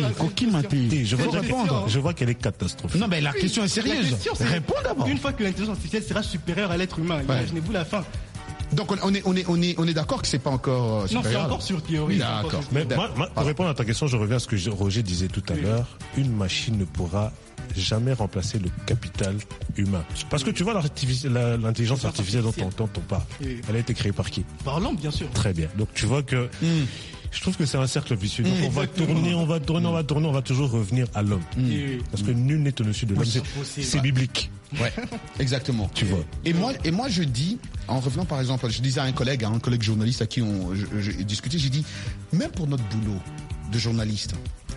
Je vois répondre. Je vois qu'elle est catastrophique. Non, mais la question est sérieuse. Réponds d'abord. Une fois que l'intelligence artificielle sera supérieure à l'être humain, imaginez-vous la fin. Donc on est on est on est on est d'accord que c'est pas encore euh, non, c'est encore sur théorie. D'accord. Mais moi, moi, pour répondre à ta question, je reviens à ce que Roger disait tout à oui. l'heure. Une machine ne pourra jamais remplacer le capital humain. Parce que tu vois l'intelligence artificielle dont on, dont on parle, oui. elle a été créée par qui? Par l'homme, bien sûr. Très bien. Donc tu vois que mm. je trouve que c'est un cercle vicieux. Donc mmh, on va tourner, on va tourner, on va tourner, on va toujours revenir à l'homme. Mmh. Parce que nul n'est au-dessus de l'homme. C'est, c'est biblique. Ouais, exactement. Tu vois. Et moi, et moi, je dis, en revenant par exemple, je disais à un collègue, à un collègue journaliste à qui on j'ai discuté, j'ai dit, même pour notre boulot de journaliste,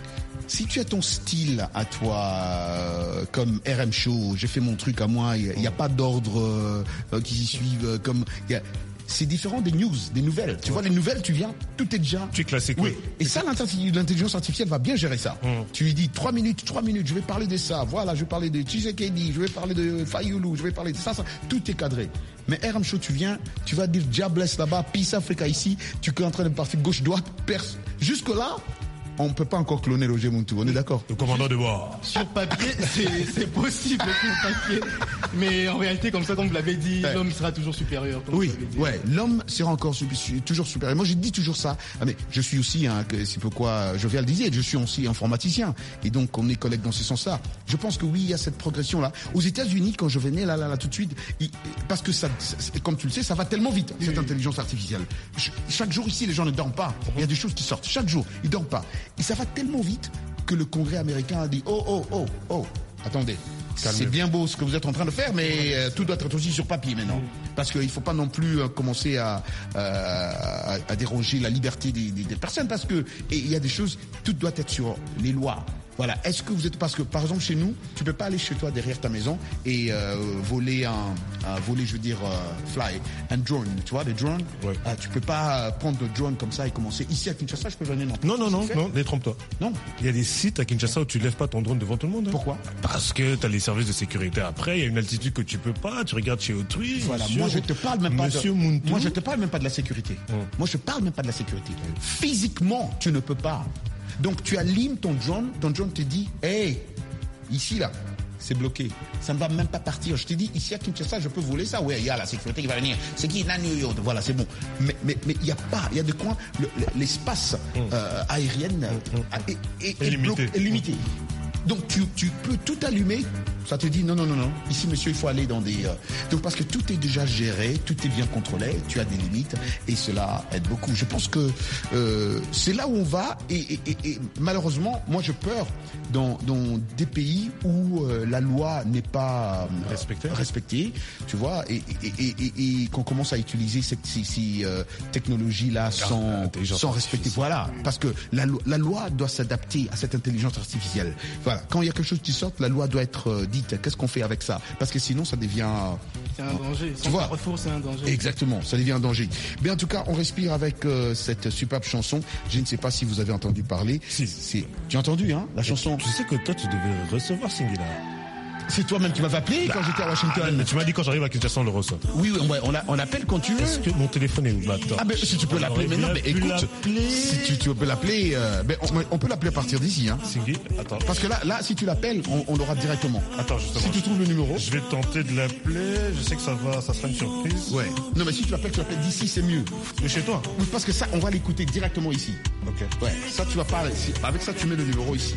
si tu as ton style à toi, euh, comme R M Show, j'ai fait mon truc à moi, il n'y a, a pas d'ordre euh, qui s'y suivent, euh, comme... Y a, c'est différent des news, des nouvelles. Tu ouais. vois, les nouvelles, tu viens, tout est déjà... Tu es classique. Oui. Et ça, l'intelligence artificielle va bien gérer ça. Mmh. Tu lui dis, trois minutes, trois minutes, je vais parler de ça. Voilà, je vais parler de Tshisekedi, je vais parler de Fayoulou, je vais parler de ça, ça. Tout est cadré. Mais R M Show, tu viens, tu vas dire Diablesse là-bas, Peace Africa ici, tu es en train de partir gauche-droite, perce. Jusque-là, on ne peut pas encore cloner Roger Muntu, on est d'accord? Le commandant de bord. Sur papier, c'est possible sur papier. Mais en réalité, comme ça, comme vous l'avez dit, ouais. l'homme sera toujours supérieur. Oui, ouais, l'homme sera encore su, toujours supérieur. Moi, j'ai dit toujours ça. Ah, mais je suis aussi, hein, c'est pourquoi Jovial disait, je suis aussi informaticien. Et donc, on est collègues dans ce sens-là. Je pense que oui, il y a cette progression-là. Aux États-Unis, quand je venais là, là, là, tout de suite, il, parce que ça, comme tu le sais, ça va tellement vite, cette oui. intelligence artificielle. Chaque jour ici, les gens ne dorment pas. Il y a des choses qui sortent. Chaque jour, ils ne dorment pas. Et ça va tellement vite que le Congrès américain a dit oh oh oh oh attendez, c'est bien beau ce que vous êtes en train de faire, mais euh, tout doit être aussi sur papier maintenant, parce qu'il ne faut pas non plus euh, commencer à, euh, à, à déroger la liberté des, des, des personnes, parce que il y a des choses, tout doit être sur les lois. Voilà. Est-ce que vous êtes, parce que par exemple chez nous, tu peux pas aller chez toi derrière ta maison et euh, voler un, un voler, je veux dire, euh, fly, un drone, tu vois, des drones. Ouais. Euh, tu peux pas prendre le drone comme ça et commencer. Ici à Kinshasa, je peux venir non. Non non non non, détrompe-toi. Non. Il y a des sites à Kinshasa où tu lèves pas ton drone devant tout le monde. Hein. Pourquoi? Parce que t'as les services de sécurité. Après, il y a une altitude que tu peux pas. Tu regardes chez autrui. Voilà. Monsieur, moi je te parle même pas. Monsieur de, Muntu. Moi je te parle même pas de la sécurité. Hum. Moi je parle même pas de la sécurité. Hum. Physiquement, tu ne peux pas. Donc tu allumes ton drone, ton drone te dit, hey, ici là, c'est bloqué. Ça ne va même pas partir. Je te dis, ici à Kinshasa, je peux voler ça. Oui, il y a la sécurité qui va venir. C'est qui? New Voilà, c'est bon. Mais mais mais il y a pas, il y a de quoi l'espace mmh. euh, aérien mmh. est, est, est, limité. Est limité. Mmh. Donc tu tu peux tout allumer. Ça te dit non non non non. Ici monsieur il faut aller dans des euh... donc parce que tout est déjà géré, tout est bien contrôlé, tu as des limites et cela aide beaucoup. Je pense que euh, c'est là où on va et, et, et, et malheureusement moi je peur dans dans des pays où euh, la loi n'est pas euh, respectée, respectée, tu vois et et, et, et, et qu'on commence à utiliser cette, ces, ces euh, technologies là sans sans respecter. Voilà, parce que la la loi doit s'adapter à cette intelligence artificielle. Voilà, quand il y a quelque chose qui sort, la loi doit être euh, dite. Qu'est-ce qu'on fait avec ça? Parce que sinon, ça devient... C'est un danger. Tu vois? Carrefour, c'est un danger. Exactement, ça devient un danger. Mais en tout cas, on respire avec euh, cette superbe chanson. Je ne sais pas si vous avez entendu parler. Si. C'est... Tu as entendu, hein, la chanson? Tu sais que toi, tu devais recevoir Singila. C'est toi-même qui m'avais appelé bah, quand j'étais à Washington. Mais tu m'as dit quand j'arrive à Kinshasa, on le reçoit. Oui, on, on, on appelle quand tu veux. Est-ce que mon téléphone est où? Bah, ah ben si tu peux l'appeler maintenant, mais écoute, si tu, tu peux l'appeler, euh, ben, on, on peut l'appeler à partir d'ici. Hein. Singui, attends. Parce que là, là, si tu l'appelles, on, on l'aura directement. Attends, justement. Si tu trouves le numéro. Je vais tenter de l'appeler. Je sais que ça va, ça sera une surprise. Ouais. Non, mais si tu l'appelles, tu l'appelles d'ici, c'est mieux. De chez toi? Oui, parce que ça, on va l'écouter directement ici. Ok. Ouais. Ça, tu vas pas. Avec ça, tu mets le numéro ici.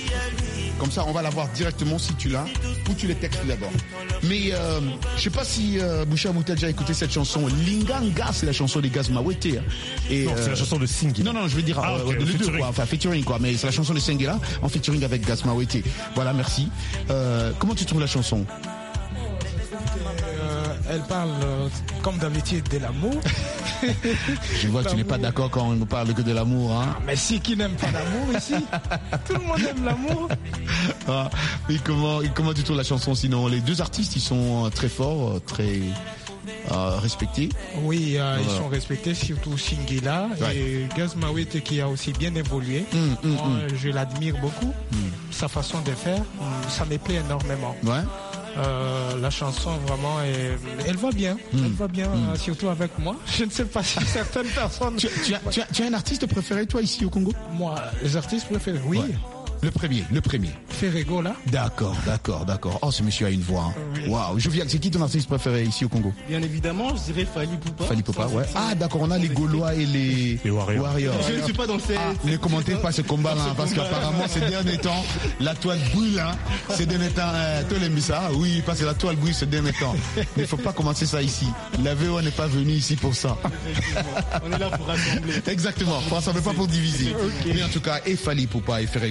Comme ça, on va l'avoir directement si tu l'as, ou tu les textes d'abord. Mais euh, je sais pas si euh, Boucha Mouta a déjà écouté cette chanson. Linganga, c'est la chanson des Gaz Mawete. Et non, euh, c'est la chanson de Singila. Non, non, je veux dire ah, euh, okay, de les deux, quoi. Enfin, featuring, quoi. Mais c'est la chanson de Singila en featuring avec Gaz Mawete. Voilà, merci. Euh, comment tu trouves la chanson? Elle parle, euh, comme d'habitude, de l'amour. Je vois que tu n'es pas d'accord quand on ne parle que de l'amour, hein. Mais si, qui n'aime pas l'amour ici? Tout le monde aime l'amour. Ah, mais comment, comment tu trouves la chanson sinon? Les deux artistes, ils sont très forts, très euh, respectés. Oui, euh, voilà. Ils sont respectés, surtout Singila ouais. Et Gaz Mawete qui a aussi bien évolué. Mmh, Moi, mmh. Je l'admire beaucoup. Mmh. Sa façon de faire, ça me plaît énormément. Ouais. Euh, la chanson vraiment est, elle va bien, mmh. elle va bien, mmh. euh, surtout avec moi. Je ne sais pas si certaines personnes. Tu, tu, as, tu, as, tu as un artiste préféré toi ici au Congo? Moi, les artistes préférés, oui. Ouais. Le premier, le premier. Ferrego là. D'accord, d'accord, d'accord. Oh, ce monsieur a une voix. Waouh, je viens. C'est qui ton artiste préféré ici au Congo? Bien évidemment, je dirais Fally Poupa. Fally Poupa, ouais. Ah, d'accord, on a les Gaulois et les, les Warriors. Warriors. Je ne suis pas dans ces. Ah, ne commentez pas ce combat là, parce qu'apparemment ces derniers temps, la toile brûle. Hein. Ces derniers temps, euh, tu l'aimes ça? Oui, parce que la toile brûle ces derniers temps. Il ne faut pas commencer ça ici. La V O n'est pas venue ici pour ça. On est là pour rassembler. Exactement. On ne s'en veut pas pour diviser. Okay. Mais en tout cas, et Fally Poupa et Ferrego là,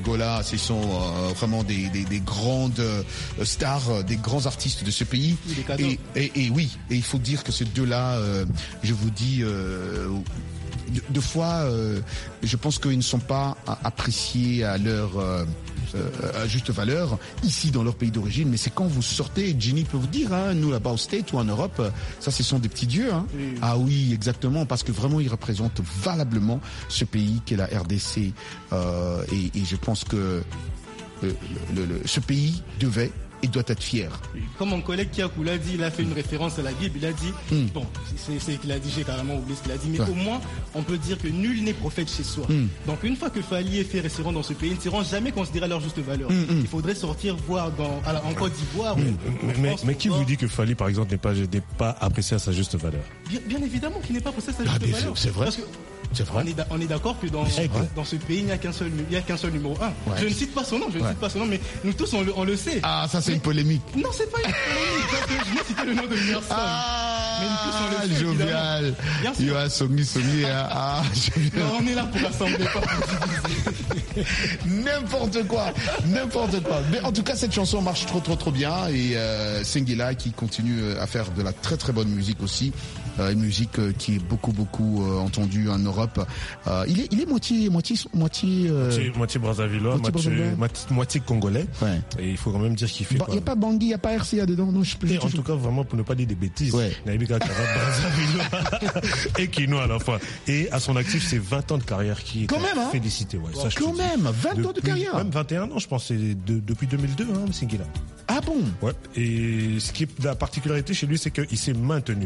ce sont euh, vraiment des, des, des grandes euh, stars, des grands artistes de ce pays. Et, et, et oui, et il faut dire que ces deux-là, euh, je vous dis, euh, deux fois, euh, je pense qu'ils ne sont pas appréciés à leur euh, euh, à juste valeur ici dans leur pays d'origine, mais c'est quand vous sortez, Ginny peut vous dire, hein, nous là-bas au States ou en Europe, ça ce sont des petits dieux. Hein. Oui. Ah oui, exactement, parce que vraiment ils représentent valablement ce pays qu'est la R D C, euh, et, et je pense que le, le, le, ce pays devait et doit être fier. Comme mon collègue Kiakou l'a dit, il a fait une référence à la Bible, il a dit, mm. bon, c'est, c'est qu'il a dit, j'ai carrément oublié ce qu'il a dit, mais ouais. au moins, on peut dire que nul n'est prophète chez soi. Mm. Donc une fois que Fally et Ferré seront dans ce pays, ils ne seront jamais considérés à leur juste valeur. Mm, mm. Il faudrait sortir voir dans, à, en Côte d'Ivoire. Mm. Ou, mais, mais, mais qui vous dit que Fally, par exemple, n'est pas, n'est pas apprécié à sa juste valeur? Bien, bien évidemment qu'il n'est pas apprécié à sa juste ah, valeur. C'est vrai. Parce que, C'est vrai. On est, on est d'accord que dans, dans ce pays, il n'y a qu'un seul, il n'y a qu'un seul numéro un. Ouais. Je ne cite pas son nom, je ne ouais. cite pas son nom, mais nous tous, on le, on le sait. Ah, ça, c'est mais, une polémique. Non, c'est pas une polémique. Je vais citer le nom de personne. Ah, mais nous tous, on le sait. Jovial. Il a Songi, Songi. Ah, non, on est là pour rassembler, pas pour diviser. N'importe quoi. N'importe quoi. Mais en tout cas, cette chanson marche trop, trop, trop bien. Et euh, Singela qui continue à faire de la très, très bonne musique aussi. Euh, une musique euh, qui est beaucoup beaucoup euh, entendue en Europe. Euh, il est il est moitié moitié moitié euh, moitié, moitié brazzavillois, moitié, moitié, moitié congolais. Ouais. Et il faut quand même dire qu'il fait. Il bon, y a pas Bangui, il y a pas R C A dedans. Non, je peux. En tout cas, vraiment pour ne pas dire des bêtises. Ouais. Naïbika Brazzavillois et Kino à la fois. Et à son actif, c'est vingt ans de carrière qui est quand même, hein. félicité. Ouais, ça, quand même, vingt depuis, ans de carrière. Même vingt et un ans, je pense. C'est de, depuis deux mille deux, hein, Singela. Ah bon. Ouais. Et ce qui est la particularité chez lui, c'est qu'il s'est maintenu.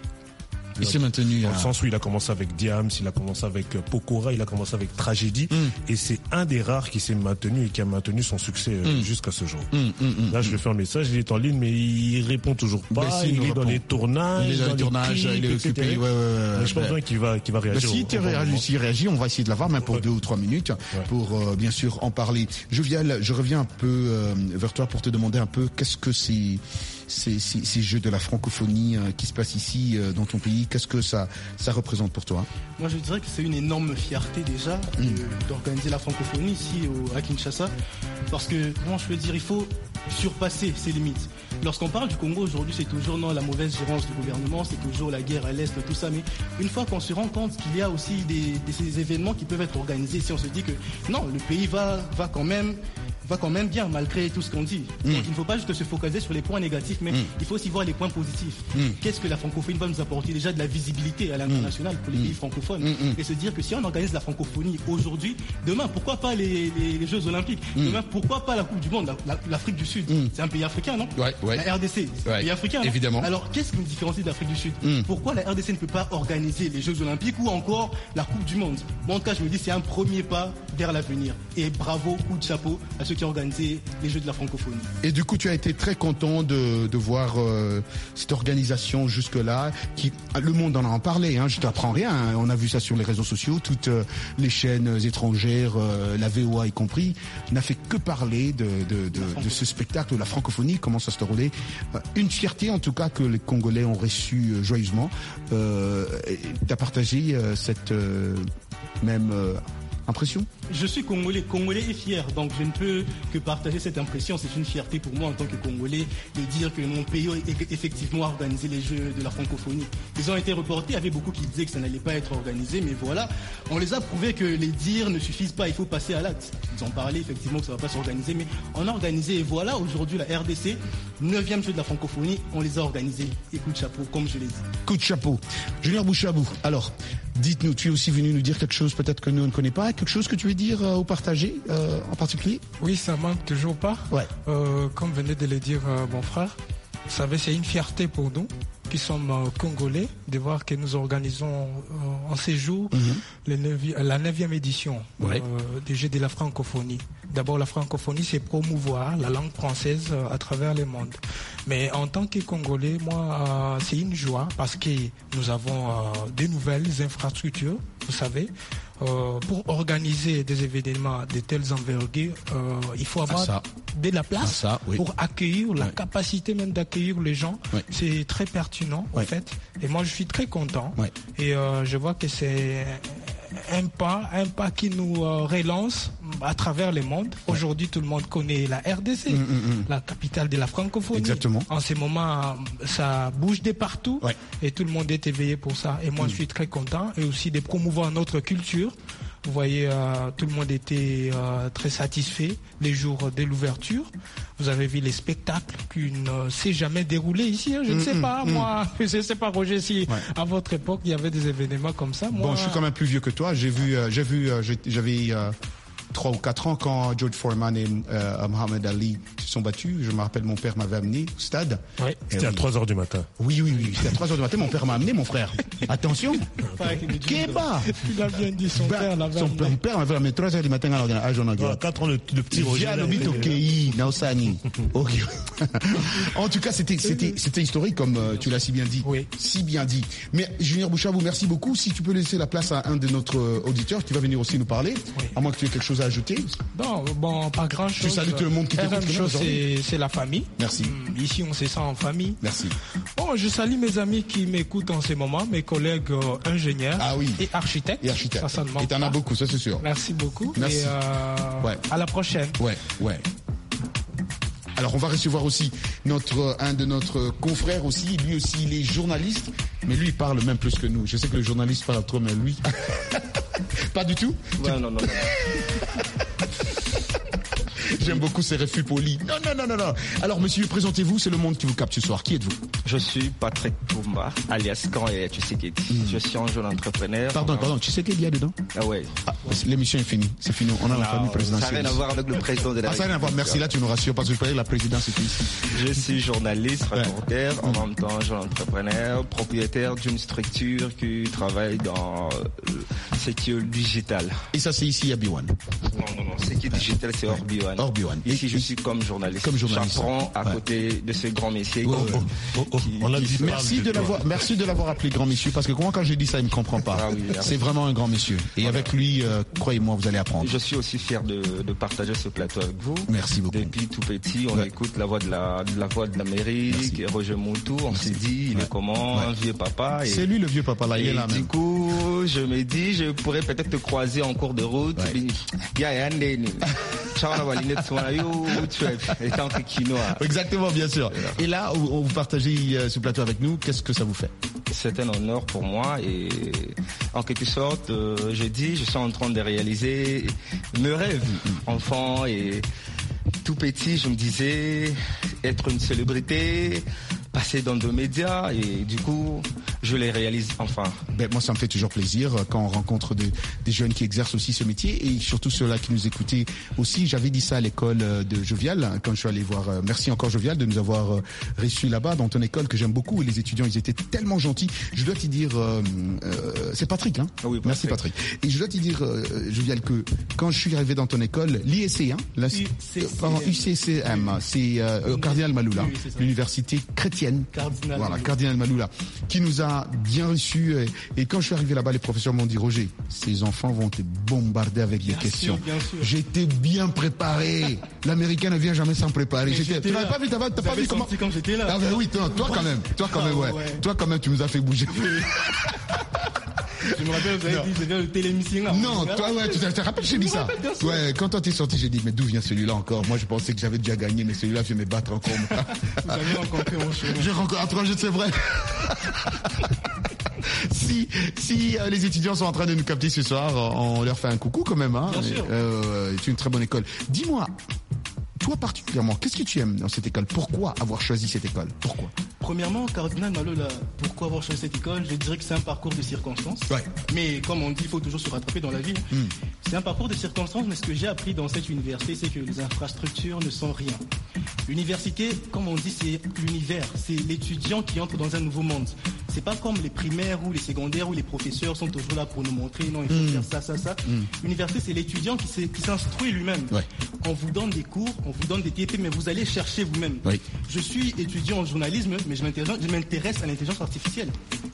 Il s'est maintenu. Dans à... le sens où il a commencé avec Diams, il a commencé avec Pokora, il a commencé avec Tragédie. Mm. Et c'est un des rares qui s'est maintenu et qui a maintenu son succès mm. jusqu'à ce jour. Mm, mm, mm, Là, je lui fais un message, il est en ligne, mais il répond toujours pas. Si, il, il est dans les tournages. Il est dans les tournages, il est occupé. Ouais, ouais, ouais, mais je pense bien ouais. qu'il va, qu'il va réagir. Bah, si il réagit, s'il réagit, on va essayer de l'avoir, même pour ouais. deux ou trois minutes, ouais. pour euh, bien sûr en parler. Jovial, je reviens un peu euh, vers toi pour te demander un peu qu'est-ce que c'est. Ces, ces, ces jeux de la francophonie euh, qui se passent ici euh, dans ton pays, qu'est-ce que ça, ça représente pour toi? Moi je dirais que c'est une énorme fierté déjà mm. de, d'organiser la francophonie ici au, à Kinshasa, parce que comment je peux dire, il faut surpasser ses limites. Lorsqu'on parle du Congo aujourd'hui, c'est toujours non, la mauvaise gérance du gouvernement, c'est toujours la guerre à l'Est, tout ça, mais une fois qu'on se rend compte qu'il y a aussi des, des ces événements qui peuvent être organisés, si on se dit que non, le pays va, va quand même va quand même bien malgré tout ce qu'on dit. Mm. Donc il ne faut pas juste se focaliser sur les points négatifs, mais mm. il faut aussi voir les points positifs. Mm. Qu'est-ce que la francophonie va nous apporter? Déjà de la visibilité à l'international pour les mm. pays francophones. Mm. Et se dire que si on organise la francophonie aujourd'hui, demain, pourquoi pas les, les, les Jeux Olympiques? mm. Demain, pourquoi pas la Coupe du Monde? la, la, L'Afrique du Sud, mm. c'est un pays africain, non? Ouais, ouais. La R D C, c'est ouais. un pays africain, non? Évidemment. Alors qu'est-ce qui nous différencie de l'Afrique du Sud? mm. Pourquoi la R D C ne peut pas organiser les Jeux Olympiques ou encore la Coupe du Monde? Bon, en tout cas, je me dis c'est un premier pas vers l'avenir. Et bravo, coup de chapeau à ceux qui ont organisé les Jeux de la francophonie. Et du coup, tu as été très content de, de voir euh, cette organisation jusque-là. Qui, le monde en a en parlé, hein, je t'apprends rien. Hein, on a vu ça sur les réseaux sociaux. Toutes euh, les chaînes étrangères, euh, la V O A y compris, n'a fait que parler de, de, de, de ce spectacle, de la francophonie, comment ça se déroulait. Euh, une fierté, en tout cas, que les Congolais ont reçue euh, joyeusement. Euh, tu as partagé euh, cette euh, même... Euh, impression? Je suis congolais, congolais et fier, donc je ne peux que partager cette impression. C'est une fierté pour moi en tant que congolais de dire que mon pays a effectivement organisé les Jeux de la francophonie. Ils ont été reportés, il y avait beaucoup qui disaient que ça n'allait pas être organisé, mais voilà, on les a prouvé que les dires ne suffisent pas, il faut passer à l'acte. Ils ont parlé effectivement que ça ne va pas s'organiser, mais on a organisé et voilà, aujourd'hui la R D C, neuvième Jeu de la francophonie, on les a organisés. Et coup de chapeau, comme je l'ai dit. Coup de chapeau. Junior Bouchabou, alors, dites-nous, tu es aussi venu nous dire quelque chose peut-être que nous on ne connaît pas, quelque chose que tu veux dire euh, ou partager euh, en particulier? Oui, ça manque toujours pas. Ouais. Euh, comme venait de le dire euh, mon frère, vous savez, c'est une fierté pour nous qui sommes euh, congolais de voir que nous organisons euh, en séjour mm-hmm. les neuvi- la neuvième édition ouais. euh, des Jeux de la francophonie. D'abord, la francophonie, c'est promouvoir la langue française euh, à travers le monde. Mais en tant que Congolais, moi, euh, c'est une joie parce que nous avons euh, de nouvelles infrastructures, vous savez. Euh, pour organiser des événements de telles envergures, euh, il faut avoir ah, de la place ah, ça, oui. pour accueillir, la ouais. capacité même d'accueillir les gens. Ouais. C'est très pertinent, ouais. en fait. Et moi, je suis très content. Ouais. Et euh, je vois que c'est un pas, un pas qui nous euh, relance à travers le monde. Ouais. Aujourd'hui, tout le monde connaît la R D C, mmh, mmh. la capitale de la francophonie. Exactement. En ce moment, ça bouge de partout ouais. et tout le monde est éveillé pour ça. Et moi, mmh. je suis très content et aussi de promouvoir notre culture. Vous voyez, euh, tout le monde était euh, très satisfait les jours de l'ouverture. Vous avez vu les spectacles qui ne s'est jamais déroulé ici. Hein. Je mmh, ne sais pas, mmh. moi, je ne sais pas, Roger, si ouais. à votre époque, il y avait des événements comme ça. Moi, bon, je suis quand même plus vieux que toi. J'ai vu, euh, j'ai vu, euh, j'avais euh, trois ou quatre ans quand George Foreman et euh, Muhammad Ali se sont battus. Je me rappelle, mon père m'avait amené au stade. Oui. C'était oui. à trois heures du matin. Oui, oui, oui. C'était à trois heures du matin. Mon père m'a amené, mon frère. Attention. Kéba. Il a bien dit son bah, père l'avait Son père, père m'avait amené trois heures du matin à Jonaga. quatre ans, le, le petit Roger. En tout cas, c'était, c'était, c'était historique, comme euh, tu l'as si bien dit. Oui. Si bien dit. Mais Junior Bouchabou, merci beaucoup. Si tu peux laisser la place à un de notre euh, auditeurs qui va venir aussi nous parler, oui. à moins que tu aies quelque chose à ajouter. Non, bon, pas grand chose. Tu salues tout le monde qui t'écoute. chose, c'est, c'est la famille. Merci. Hum, ici, on se sent en famille. Merci. Bon, je salue mes amis qui m'écoutent en ce moment, mes collègues euh, ingénieurs ah, oui. et architectes. Et architectes. Ça, ça ne manque et t'en as beaucoup, ça c'est sûr. Merci beaucoup. Merci. Et euh, ouais. à la prochaine. Ouais, ouais. Alors on va recevoir aussi notre un de notre confrères aussi, lui aussi il est journaliste, mais lui il parle même plus que nous. Je sais que le journaliste parle trop, mais lui pas du tout. Ouais, non, non, non. J'aime beaucoup ces refus polis. Non, non, non, non, non. Alors, monsieur, présentez-vous, c'est le monde qui vous capte ce soir. Qui êtes-vous? Je suis Patrick Toumba, alias Kan et Tshisekedi. Mm. Je suis un jeune entrepreneur. Pardon, on... pardon, Tshisekedi, il y a dedans? Ah ouais. Ah, l'émission est finie. C'est fini. On a non, la famille présidentielle. Ça n'a rien à voir avec le président de la République. Ah, ça n'a rien à voir. Merci, là, tu nous rassures parce que je croyais que la présidence était ici. Je suis journaliste, reporter, ouais. en même temps jeune entrepreneur, propriétaire d'une structure qui travaille dans ce qui est digital. Et ça, c'est ici à B un? Non, non, non. Ce qui est digital, c'est hors B un. Hors B un. Ici, je suis comme journaliste. Comme journaliste. J'apprends à ouais. côté de ce grand messieurs. Oh, oh, oh, oh. On a dit merci de l'avoir, merci de l'avoir appelé grand monsieur parce que moi, quand j'ai dit ça, il me comprend pas. Ah oui, c'est vraiment un grand monsieur. Et voilà. Avec lui, euh, croyez-moi, vous allez apprendre. Je suis aussi fier de, de partager ce plateau avec vous. Merci beaucoup. Depuis tout petit, on ouais. écoute la voix de la, de la voix de l'Amérique, Roger Moutou. On s'est dit, il ouais. est comment, ouais. un vieux papa. Et, c'est lui le vieux papa là, il est là même. Du coup, je me dis, je pourrais peut-être te croiser en cours de route. Exactement, bien sûr. Et là, on vous partagez ce plateau avec nous, qu'est-ce que ça vous fait? C'est un honneur pour moi et en quelque sorte, euh, je dis, je suis en train de réaliser mes rêves. Enfant et tout petit, je me disais être une célébrité, passer dans deux médias et du coup, je les réalise enfin. Ben, moi, ça me fait toujours plaisir quand on rencontre des, des jeunes qui exercent aussi ce métier et surtout ceux-là qui nous écoutaient aussi. J'avais dit ça à l'école de Jovial quand je suis allé voir. Merci encore Jovial de nous avoir reçus là-bas dans ton école que j'aime beaucoup. Et les étudiants, ils étaient tellement gentils. Je dois t'y dire, euh, euh, c'est Patrick, hein. Oui, Patrick. Merci Patrick. Et je dois t'y dire, euh, Jovial, que quand je suis arrivé dans ton école, l'I S C, hein, la, pardon, U C C M, c'est euh, Cardinal Maloula, oui, oui, l'université chrétienne. Cardinal voilà, Cardinal Maloula, qui nous a bien reçus. Et, et quand je suis arrivé là-bas, les professeurs m'ont dit, Roger, ces enfants vont te bombarder avec bien des sûr, questions. J'étais bien préparé. L'Américain ne vient jamais sans préparer. J'étais, j'étais tu n'avais pas vu, t'as, t'as pas vu comment quand j'étais là. Ah ben oui, toi, toi quand même, toi quand même, ouais. ouais. Toi quand même, tu nous as fait bouger. Je me rappelle, vous avez non. dit, c'est bien le télémission là. Non, toi, ouais, tu te rappelles, j'ai dit ça. Ouais, quand toi t'es sorti, j'ai dit, mais d'où vient celui-là encore? Moi, je pensais que j'avais déjà gagné, mais celui-là vient me battre encore. Vous avez rencontré mon chemin. J'ai rencontré, c'est vrai. Si, si euh, les étudiants sont en train de nous capter ce soir, on leur fait un coucou quand même. Hein. Bien sûr. Euh, c'est une très bonne école. Dis-moi, toi particulièrement, qu'est-ce que tu aimes dans cette école? Pourquoi avoir choisi cette école? Pourquoi? Premièrement, Cardinal Maloula, pourquoi avoir choisi cette école? Je dirais que c'est un parcours de circonstances. Ouais. Mais comme on dit, il faut toujours se rattraper dans la vie. Mm. C'est un parcours de circonstances, mais ce que j'ai appris dans cette université, c'est que les infrastructures ne sont rien. L'université, comme on dit, c'est l'univers. C'est l'étudiant qui entre dans un nouveau monde. C'est pas comme les primaires ou les secondaires où les professeurs sont toujours là pour nous montrer, non, il faut mm. faire ça, ça, ça. Mm. L'université, c'est l'étudiant qui, qui s'instruit lui-même. Ouais. On vous donne des cours, on vous donne des T P, mais vous allez chercher vous-même. Oui. Je suis étudiant en journalisme, mais je m'intéresse, je m'intéresse à l'intelligence artificielle.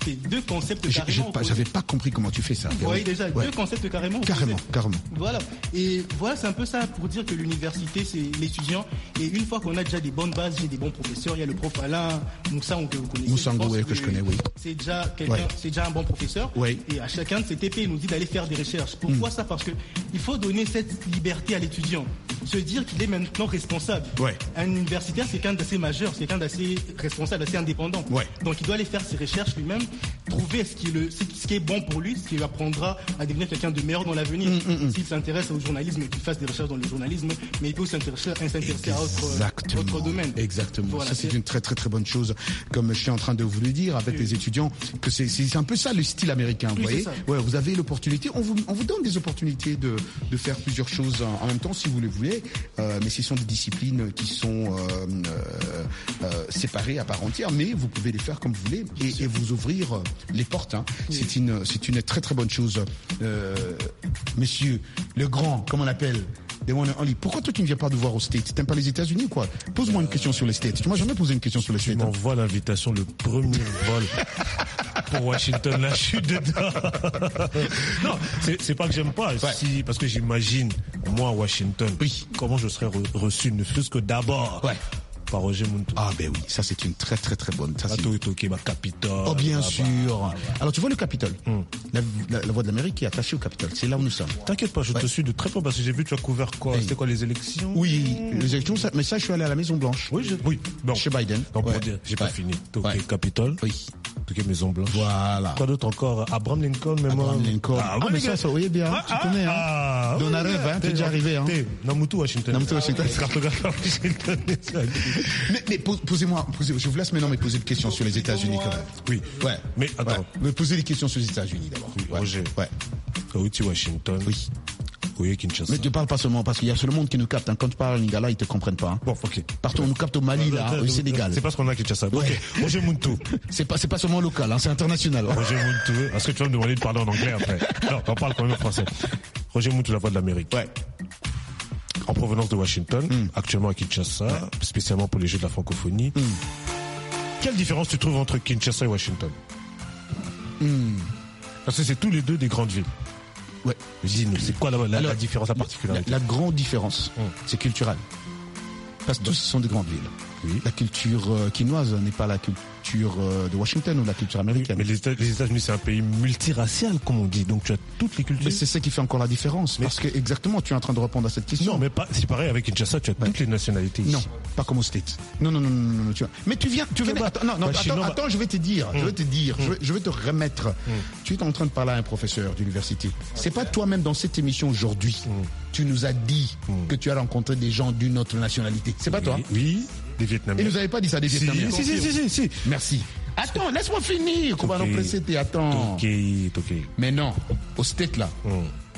c'est deux concepts J'ai, carrément. j'ai pas, j'avais pas compris comment tu fais ça. Vous voyez déjà ouais. deux concepts carrément. Carrément, carrément. Voilà. Et voilà, c'est un peu ça pour dire que l'université, c'est l'étudiant. Et une fois qu'on a déjà des bonnes bases, j'ai des bons professeurs. Il y a le prof Alain Moussa, que vous connaissez. Moussa Ngoué, que je connais, oui. C'est déjà quelqu'un, ouais. c'est déjà un bon professeur. Oui. Et à chacun de ses T P, il nous dit d'aller faire des recherches. Pourquoi mm. ça? Parce que il faut donner cette liberté à l'étudiant. Se dire qu'il est maintenant responsable. Ouais. Un universitaire, c'est quelqu'un d'assez majeur, c'est quelqu'un d'assez responsable, assez indépendant. Ouais. Donc il doit aller faire ses recherches lui-même, trouver ce qui, est le, ce qui est bon pour lui, ce qui lui apprendra à devenir quelqu'un de meilleur dans l'avenir. Mm, mm, mm. S'il s'intéresse au journalisme, qu'il fasse des recherches dans le journalisme, mais il peut aussi s'intéresser, s'intéresser à autre, autre domaine. Exactement. Voilà, ça, c'est, c'est une très très très bonne chose, comme je suis en train de vous le dire avec oui. les étudiants, que c'est, c'est un peu ça le style américain. Oui, vous voyez, ouais, vous avez l'opportunité, on vous, on vous donne des opportunités de, de faire plusieurs choses en, en même temps si vous le voulez, euh, mais ce sont des disciplines qui sont euh, euh, euh, séparées à part entière, mais vous pouvez les faire comme vous voulez et, et vous ouvrir les portes. Hein. Oui. C'est une, c'est une très très bonne chose. Euh, monsieur, le grand, comme on l'appelle, pourquoi toi tu ne viens pas nous voir aux States? T'aimes pas les États-Unis ou quoi? Pose-moi une question sur les States. Tu m'as jamais posé une question sur les States. Tu m'envoies l'invitation, le premier vol pour Washington. Là, je suis dedans. Non, c'est, c'est pas que j'aime pas. Ouais. Si, parce que j'imagine, moi, à Washington, oui. comment je serais re- reçu, ne fût-ce que d'abord. Ouais. Par Roger Muntu. Ah ben oui, ça c'est une très très très bonne. Ça, c'est... Toké, ma Capitole. Oh bien bah, sûr. Bah, bah, bah. Alors tu vois le Capitole, mm. la, la, la voix de l'Amérique qui est attachée au Capitole. C'est là où nous sommes. T'inquiète pas, je ouais. te suis de très près parce que j'ai vu tu as couvert quoi. Hey. C'était quoi les élections? Oui, les élections. Ça, mais ça je suis allé à la Maison Blanche. Oui, je... oui. Bon. Chez Biden. Donc ouais. pour dire, j'ai ouais. pas fini. Toké, ouais. Capitole. Oui. Toké, Maison Blanche. Voilà. Quoi d'autre encore? Abraham Lincoln, même. Abraham Lincoln. Ah, ah mais ça, ça, oui bien. Ah, tu connais. Ah, hein. Donarève, hein. T'es déjà arrivé. Hein. Namutu Washington. Namutu Washington. Mais mais posez-moi, posez, je vous laisse maintenant me poser des questions sur les États-Unis quand même. Oui. Ouais. Mais attends. Ouais. Me poser des questions sur les États-Unis d'abord. Oui, ouais. Roger. Ouais. Kaouti Washington. Oui. Oui, Kinshasa. Mais tu parles pas seulement parce qu'il y a seulement le monde qui nous capte. Hein. Quand tu parles en lingala, ils te comprennent pas. Hein. Bon, ok. Partout, on nous capte au Mali, là, au Sénégal. C'est pas ce qu'on a à Kinshasa. Ouais. Ok. Roger Muntu. C'est pas, c'est pas seulement local, hein, c'est international. Hein. Roger Muntu. Est-ce que tu vas me demander de parler en anglais après? Non, on parle quand même en français. Roger Muntu, la voix de l'Amérique. Ouais. En provenance de Washington, mm. actuellement à Kinshasa, ouais. spécialement pour les Jeux de la francophonie. Mm. Quelle différence tu trouves entre Kinshasa et Washington? mm. Parce que c'est tous les deux des grandes villes. Ouais. Dis-nous, c'est quoi la, la, Alors, la différence, la particularité? La, la grande différence, mm. c'est culturel. Parce que tous ce sont des grandes villes. Oui. La culture euh, quinoise n'est pas la culture euh, de Washington ou la culture américaine. Mais les, États, les États-Unis, c'est un pays multiracial, comme on dit. Donc tu as toutes les cultures. Mais c'est ça qui fait encore la différence. Mais parce que exactement, tu es en train de répondre à cette question. Non, mais pas, c'est pareil avec Kinshasa, tu as ouais. toutes les nationalités. Non, ici. pas comme aux States. Non, non, non, non, non. Tu vois. Mais tu viens, tu viens. Attends, non, non, bah, attends, chinois, attends, je vais te dire, mm. je vais te dire, mm. je, vais, je vais te remettre. Mm. Tu es en train de parler à un professeur d'université. C'est pas toi-même dans cette émission aujourd'hui. Mm. Tu nous as dit mm. que tu as rencontré des gens d'une autre nationalité. C'est pas oui, toi. Oui. Des Vietnamiens. Et vous n'avez pas dit ça des si, Vietnamiens. Si, si, si, si, si. Merci. Attends, laisse-moi finir. Qu'on va nous précéder. Attends. Ok, ok. Mais non, au States là. Mm.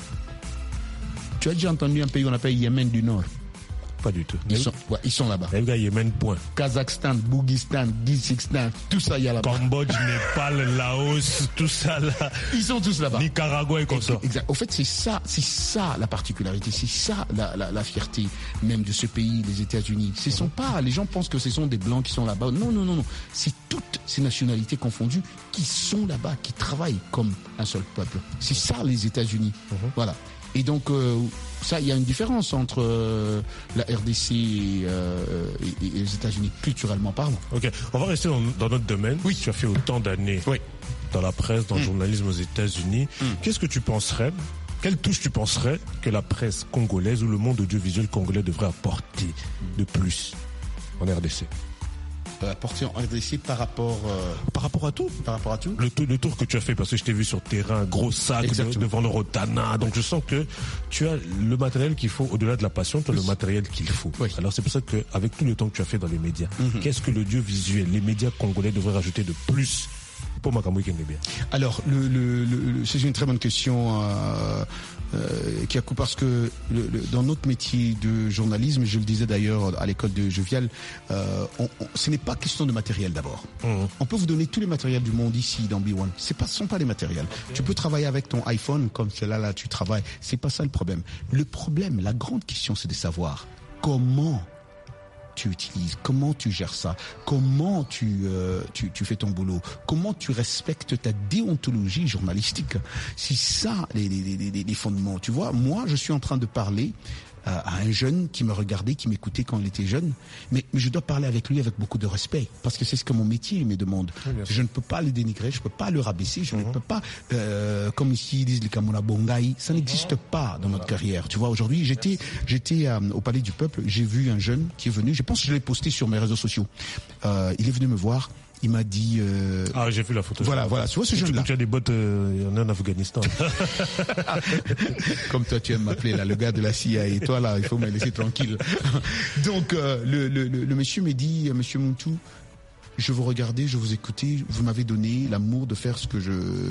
Tu as déjà entendu un pays qu'on appelle Yémen du Nord? Pas du tout. Ils sont, ouais, ils sont là-bas. Les gars, Yémen, point. Kazakhstan, Bougistan, Gizikistan, tout ça, il y a là-bas. Cambodge, Népal, Laos, tout ça là. Ils sont tous là-bas. Nicaragua et comme ça. Exact. Au fait, c'est ça, c'est ça la particularité, c'est ça la, la, la fierté même de ce pays, les États-Unis. Ce sont pas, les gens pensent que ce sont des blancs qui sont là-bas. Non, non, non, non. C'est toutes ces nationalités confondues qui sont là-bas, qui travaillent comme un seul peuple. C'est ça les États-Unis. Uh-huh. Voilà. Et donc, euh, ça, il y a une différence entre euh, la R D C et, euh, et, et les États-Unis, culturellement parlant. Ok, on va rester dans, dans notre domaine. Oui. Tu as fait autant d'années oui. dans la presse, dans mmh. le journalisme aux États-Unis. Mmh. Qu'est-ce que tu penserais, quelle touche tu penserais que la presse congolaise ou le monde audiovisuel congolais devrait apporter de plus en R D C? Apporter en R D C par rapport euh, par rapport à tout par rapport à tout le, tour, le tour que tu as fait, parce que je t'ai vu sur terrain, gros sac de, devant le Rotana, donc je sens que tu as le matériel qu'il faut, au-delà de la passion, tu as oui. le matériel qu'il faut. Oui. Alors c'est pour ça qu'avec tout le temps que tu as fait dans les médias, mm-hmm. qu'est-ce que l'audiovisuel, les médias congolais devraient rajouter de plus pour Makamou Kengebia? Alors le, le, le, c'est une très bonne question euh, euh, qui a coup, parce que le, le, dans notre métier de journalisme, je le disais d'ailleurs à l'école de Jovial, euh, on, on, ce n'est pas question de matériel d'abord. Mmh. On peut vous donner tous les matériels du monde ici dans B un. C'est pas, ce sont pas les matériels. Okay. Tu peux travailler avec ton iPhone comme cela là, tu travailles. C'est pas ça le problème. Le problème, la grande question, c'est de savoir comment tu utilises, comment tu gères ça, comment tu, euh, tu, tu fais ton boulot, comment tu respectes ta déontologie journalistique. C'est ça les, les, les, les fondements. Tu vois, moi, je suis en train de parler à un jeune qui me regardait, qui m'écoutait quand il était jeune, mais, mais je dois parler avec lui avec beaucoup de respect, parce que c'est ce que mon métier me demande. Oui, je ne peux pas le dénigrer, je ne peux pas le rabaisser, je mm-hmm. ne peux pas, euh, comme ici ils disent les Kamona Bongai, ça n'existe pas dans notre carrière. Tu vois, aujourd'hui, j'étais, j'étais euh, au Palais du Peuple, j'ai vu un jeune qui est venu, je pense que je l'ai posté sur mes réseaux sociaux. Euh, il est venu me voir. Il m'a dit... Euh... Ah, j'ai vu la photo. Voilà, voilà. Tu vois ce jeune-là. Tu as des bottes, il euh, y en a en Afghanistan. Comme toi, tu aimes m'appeler, là, le gars de la C I A. Et toi, là, il faut me laisser tranquille. Donc, euh, le, le, le, le monsieur me dit, monsieur Muntu, je vous regardais, je vous écoutais, vous m'avez donné l'amour de faire ce que je,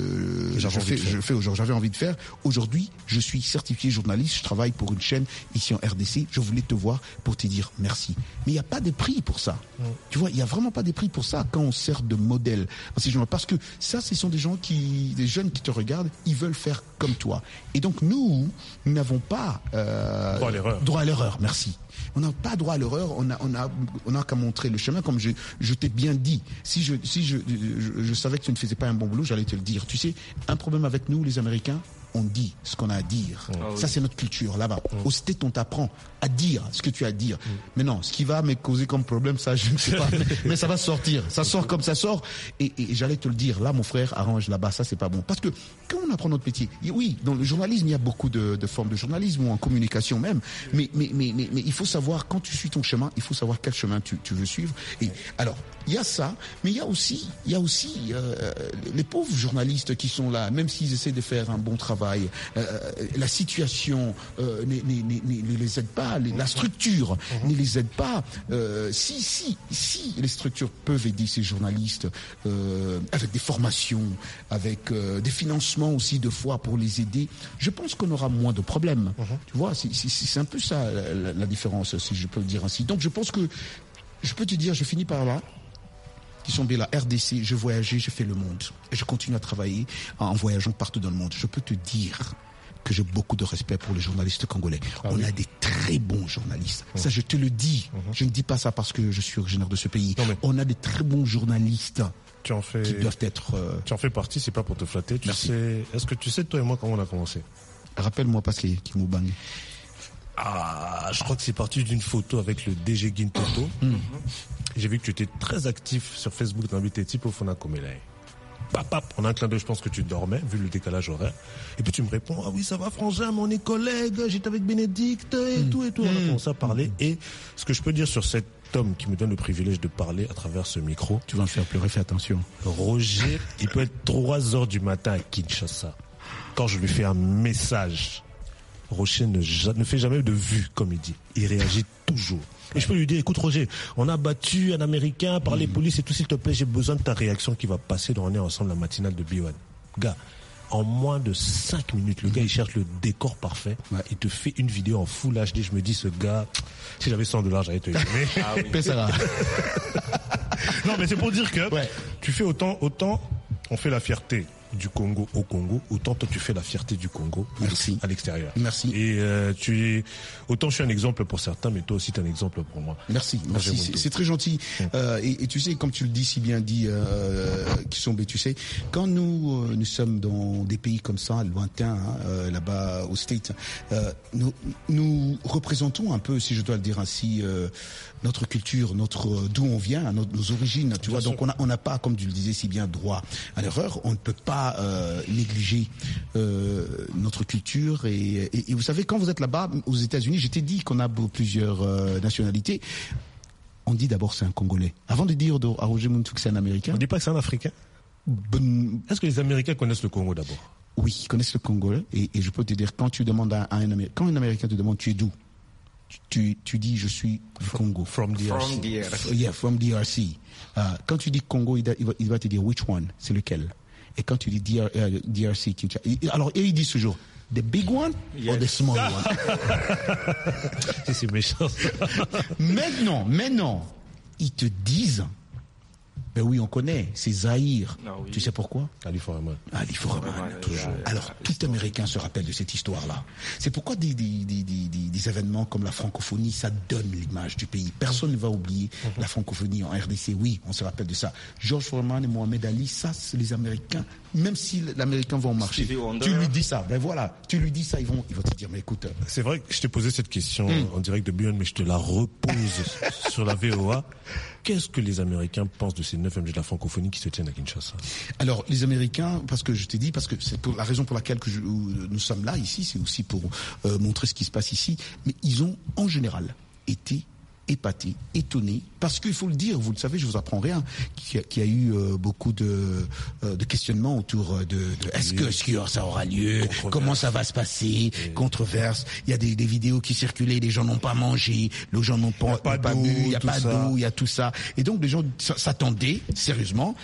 je fais, je fais aujourd'hui. J'avais envie de faire. Aujourd'hui, je suis certifié journaliste, je travaille pour une chaîne ici en R D C. Je voulais te voir pour te dire merci. Mais il n'y a pas de prix pour ça. Mm. Tu vois, il n'y a vraiment pas de prix pour ça quand on sert de modèle. Parce que ça, ce sont des gens qui, des jeunes qui te regardent, ils veulent faire comme toi. Et donc nous, nous n'avons pas euh, droit à l'erreur. Droit à l'erreur, merci. On n'a pas droit à l'erreur, on a, on a, on a qu'à montrer le chemin, comme je, je t'ai bien dit. Si je, si je, je, je savais que tu ne faisais pas un bon boulot, j'allais te le dire. Tu sais, un problème avec nous, les Américains, on dit ce qu'on a à dire. Ah oui. Ça, c'est notre culture, là-bas. Mmh. Au States, on t'apprend à dire ce que tu as à dire. Mmh. Mais non, ce qui va me causer comme problème, ça, je ne sais pas. mais, mais ça va sortir. Ça sort comme ça sort. Et, et, et j'allais te le dire. Là, mon frère, arrange là-bas. Ça, c'est pas bon. Parce que quand on apprend notre métier, oui, dans le journalisme, il y a beaucoup de, de formes de journalisme, ou en communication même. Mais, mais, mais, mais, mais il faut savoir, quand tu suis ton chemin, il faut savoir quel chemin tu, tu veux suivre. Et alors, il y a ça, mais il y a aussi, il y a aussi euh, les pauvres journalistes qui sont là, même s'ils essaient de faire un bon travail, euh, la situation euh, ne, ne, ne, ne les aide pas, les, la structure ne les aide pas. Euh, si, si, si les structures peuvent aider ces journalistes euh, avec des formations, avec euh, des financements aussi de fois pour les aider, je pense qu'on aura moins de problèmes. Uh-huh. Tu vois, c'est, c'est, c'est un peu ça la, la différence, si je peux le dire ainsi. Donc je pense que je peux te dire, je finis par là. Qui sont bien la R D C, je voyageais, je fais le monde. Et je continue à travailler en voyageant partout dans le monde. Je peux te dire que j'ai beaucoup de respect pour les journalistes congolais. Ah On oui. a des très bons journalistes. Mmh. Ça, je te le dis. Mmh. Je ne dis pas ça parce que je suis originaire de ce pays. Non, On a des très bons journalistes tu en fais, qui doivent être... Euh... Tu en fais partie, c'est pas pour te flatter. Tu sais, est-ce que tu sais, toi et moi, comment on a commencé? Rappelle-moi parce qu'il m'a bang. Ah, je crois que c'est parti d'une photo avec le D G Gintoto. Mmh. J'ai vu que tu étais très actif sur Facebook dans tes types au Fonakomelaï. Pap, pap, en un clin d'œil, je pense que tu dormais, vu le décalage horaire. Et puis tu me réponds, ah oui, ça va, frangin, mon est collègue, j'étais avec Bénédicte, et mmh. tout, et tout. Mmh. On a commencé à parler. Et ce que je peux dire sur cet homme qui me donne le privilège de parler à travers ce micro. Tu vas me faire pleurer, fais attention. Roger, il peut être trois heures du matin à Kinshasa. Quand je lui fais un message, Roger ne, ne fait jamais de vue, comme il dit. Il réagit toujours. Et je peux lui dire, écoute Roger, on a battu un Américain par les polices et tout, s'il te plaît, j'ai besoin de ta réaction qui va passer dans l'année ensemble la matinale de B un. Gars, en moins de cinq minutes, le gars il cherche le décor parfait, ouais. Il te fait une vidéo en full H D, je me dis ce gars, si j'avais cent dollars, j'allais te aimer. Ah oui. Ça non mais c'est pour dire que ouais. Tu fais autant, autant, on fait la fierté du Congo au Congo, autant toi tu fais la fierté du Congo Merci. À l'extérieur. Merci. Et euh, tu es autant je suis un exemple pour certains, mais toi aussi tu es un exemple pour moi. Merci. Merci. C'est, c'est très gentil. Hum. Euh, et, et tu sais, comme tu le dis si bien dit, euh, qui sont, tu sais, quand nous euh, nous sommes dans des pays comme ça, lointains, hein, euh, là-bas au States, euh, nous nous représentons un peu, si je dois le dire ainsi, euh, notre culture, notre d'où on vient, notre, nos origines. Tu bien vois, sûr. Donc on a on n'a pas, comme tu le disais si bien, droit à l'erreur. On ne peut pas Euh, négliger euh, notre culture et, et, et vous savez, quand vous êtes là-bas aux États-Unis, je t'ai dit qu'on a plusieurs euh, nationalités. On dit d'abord c'est un Congolais. Avant de dire à Roger Muntu que c'est un Américain. On dit pas que c'est un Africain. Ben... Est-ce que les Américains connaissent le Congo d'abord? Oui, ils connaissent le Congo et, et je peux te dire, quand tu demandes à, à un Américain, quand un Américain te demande tu es d'où, tu, tu dis je suis du Congo. From D R C. From D R C. Yeah, from D R C. Uh, quand tu dis Congo, il va, il va te dire which one, c'est lequel. Et quand tu dis D R, uh, D R C, alors et ils disent toujours the big one yes. or the small one. C'est méchant. Maintenant, maintenant, ils te disent Ben oui, on connaît, c'est Zahir. Ah oui. Tu sais pourquoi? Ali Foreman. Ali Foreman, toujours. Alors, tout Américain se rappelle de cette histoire-là. C'est pourquoi des, des, des, des, des événements comme la francophonie, ça donne l'image du pays. Personne ne va oublier mm-hmm. la francophonie en R D C. Oui, on se rappelle de ça. George Foreman et Mohamed Ali, ça, c'est les Américains. Même si l'Américain va au marché, tu lui dis ça. Ben voilà, tu lui dis ça, ils vont, ils vont te dire, mais écoute. C'est vrai que je t'ai posé cette question mm. en direct de Beyond, mais je te la repose sur la V O A. Qu'est-ce que les Américains pensent de ces neuf M G de la francophonie qui se tiennent à Kinshasa? Alors, les Américains, parce que je t'ai dit, parce que c'est pour la raison pour laquelle que je, nous sommes là ici, c'est aussi pour euh, montrer ce qui se passe ici, mais ils ont en général été épaté, étonné, parce qu'il faut le dire, vous le savez, je vous apprends rien, qu'il y a, qu'il y a eu euh, beaucoup de, euh, de questionnements autour de, de est-ce que, est-ce que ça aura lieu, comment ça va se passer, et... controverse. Il y a des, des vidéos qui circulaient, les gens n'ont pas mangé, les gens n'ont pas, pas, pas bu, il n'y a pas ça. d'eau, il y a tout ça. Et donc les gens s'attendaient sérieusement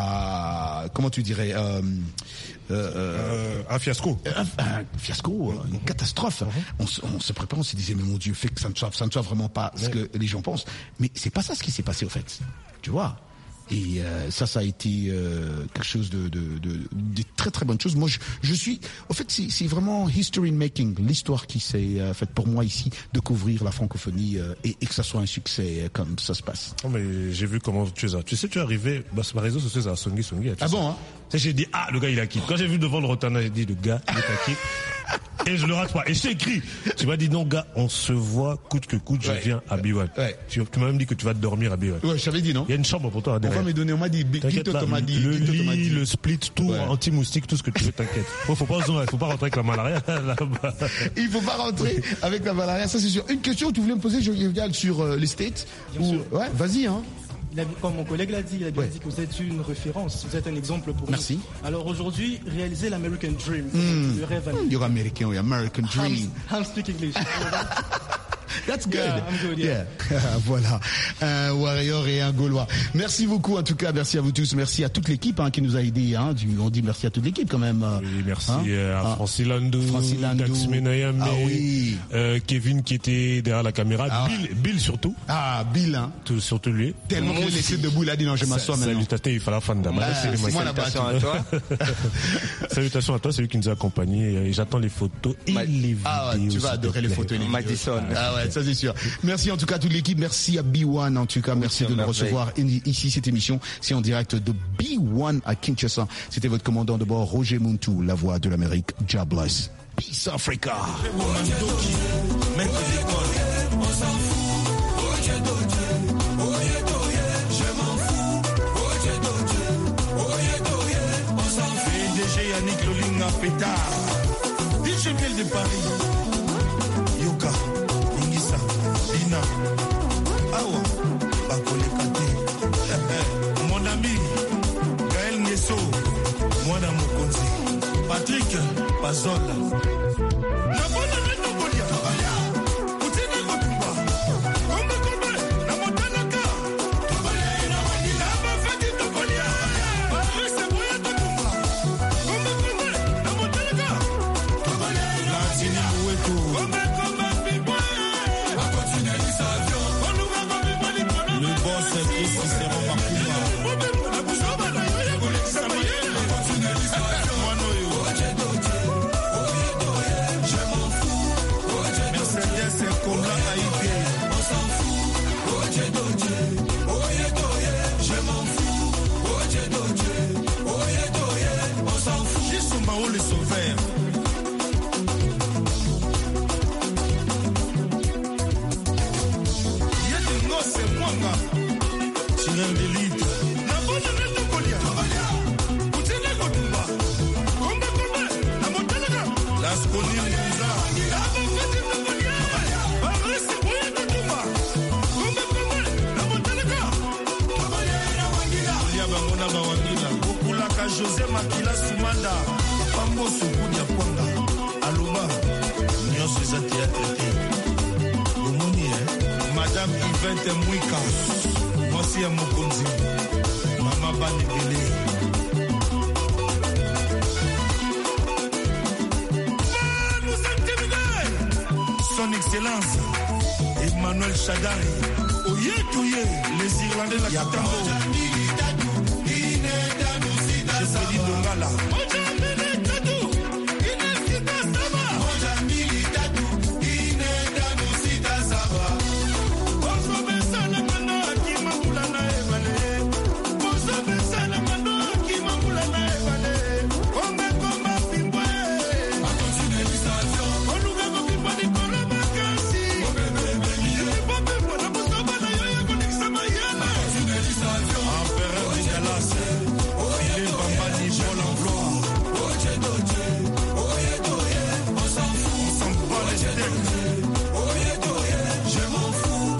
à, comment tu dirais, euh, Euh, euh, un fiasco. Un, un fiasco, une catastrophe. On, on se prépare, on se disait, mais mon Dieu, fait que ça ne soit, ça ne soit vraiment pas ce que les gens pensent. Mais c'est pas ça ce qui s'est passé, au fait. Tu vois? Et euh, ça, ça a été euh, quelque chose de, de, de, de très très bonne chose. Moi, je, je suis, en fait, c'est, c'est vraiment history making, l'histoire qui s'est euh, faite pour moi ici de couvrir la francophonie euh, et, et que ça soit un succès euh, comme ça se passe. Non, mais j'ai vu comment tu es. Tu sais, tu es arrivé, bah, sur les réseaux sociaux, à Songi Songi. Ah bon, hein? J'ai dit, ah, le gars, il a quitté. Quand j'ai vu devant le Rotana, j'ai dit, le gars, il a quitté. Et je le rate pas. Et je t'ai écrit. Tu m'as dit, non, gars, on se voit coûte que coûte, je ouais. viens à Biwan. Ouais. Tu, tu m'as même dit que tu vas te dormir à Biwan. Ouais, je t'avais dit, non? Il y a une chambre pour toi. On va me donner, on m'a dit, Quito, là, m'a dit, le lit, le split, tout, ouais. anti-moustique, tout ce que tu veux, t'inquiète. Faut, faut pas, faut pas rentrer avec la malaria, là-bas. Il faut pas rentrer avec la malaria, ça c'est sûr. Une question que tu voulais me poser, je regarde sur euh, les States. Ou... Ouais, vas-y, hein. Il a, comme mon collègue l'a dit, il a bien ouais. dit que vous êtes une référence, vous êtes un exemple pour Merci. nous. Merci. Alors aujourd'hui, réaliser l'American Dream, mm. le rêve. You're American, oui, American Dream. I'm, I'm speak English. That's good. Yeah, I'm good, yeah. yeah. Voilà, un Warrior et un Gaulois. Merci beaucoup, en tout cas, merci à vous tous, merci à toute l'équipe hein, qui nous a aidés. Hein. On dit merci à toute l'équipe quand même. Oui, merci hein? à Francis Landou, Dax Menayame, ah, oui. euh, Kevin qui était derrière la caméra, ah, Bill, Bill surtout. Ah, Bill, hein. Tout, surtout lui. Tellement qu'il laissé debout, il a dit non, je m'assois maintenant. Salutations, il fallait la fin de ah, c'est moi là-bas. Salutations à toi. Salutations à toi, c'est lui qui nous a accompagnés. Et j'attends les photos et Ma... les vidéos. Ah ouais, tu vas adorer les photos et les vidéos. Madison. Ah ouais, ça c'est sûr. Merci en tout cas à toute l'équipe, merci à B un en tout cas, merci, merci de nous recevoir ici. Cette émission, c'est en direct de B un à Kinshasa. C'était votre commandant de bord, Roger Muntu, la voix de l'Amérique. God bless. Peace Africa. Yannick Lolinga Pétard, D J Ville de Paris, Yoka, Ingisa, Dina, Awa, Bakole Kate, mon ami, Gaël Nesso, Mwana Mokonzi, Patrick Pazola. José Makila Soumanda, Pambo Soukudia Kwanga, Aloba, Nyos les athlètes. Omoni, Madame Yvette Mouika, Mosia Mokonzi, Mama Bani Bele. Nous intimidés. Son Excellence, Emmanuel Chadari, Oye Touye, les Irlandais la Katambo. Il est Bambani pour l'emploi. On s'en fout, on s'en bat les steaks. Je m'en fous.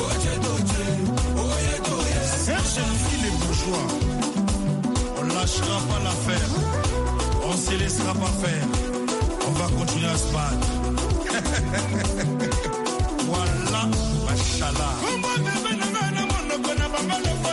Serge Louis les bourgeois. On lâchera pas l'affaire. On se laissera pas faire. On va continuer à se battre. Voilà, machallah.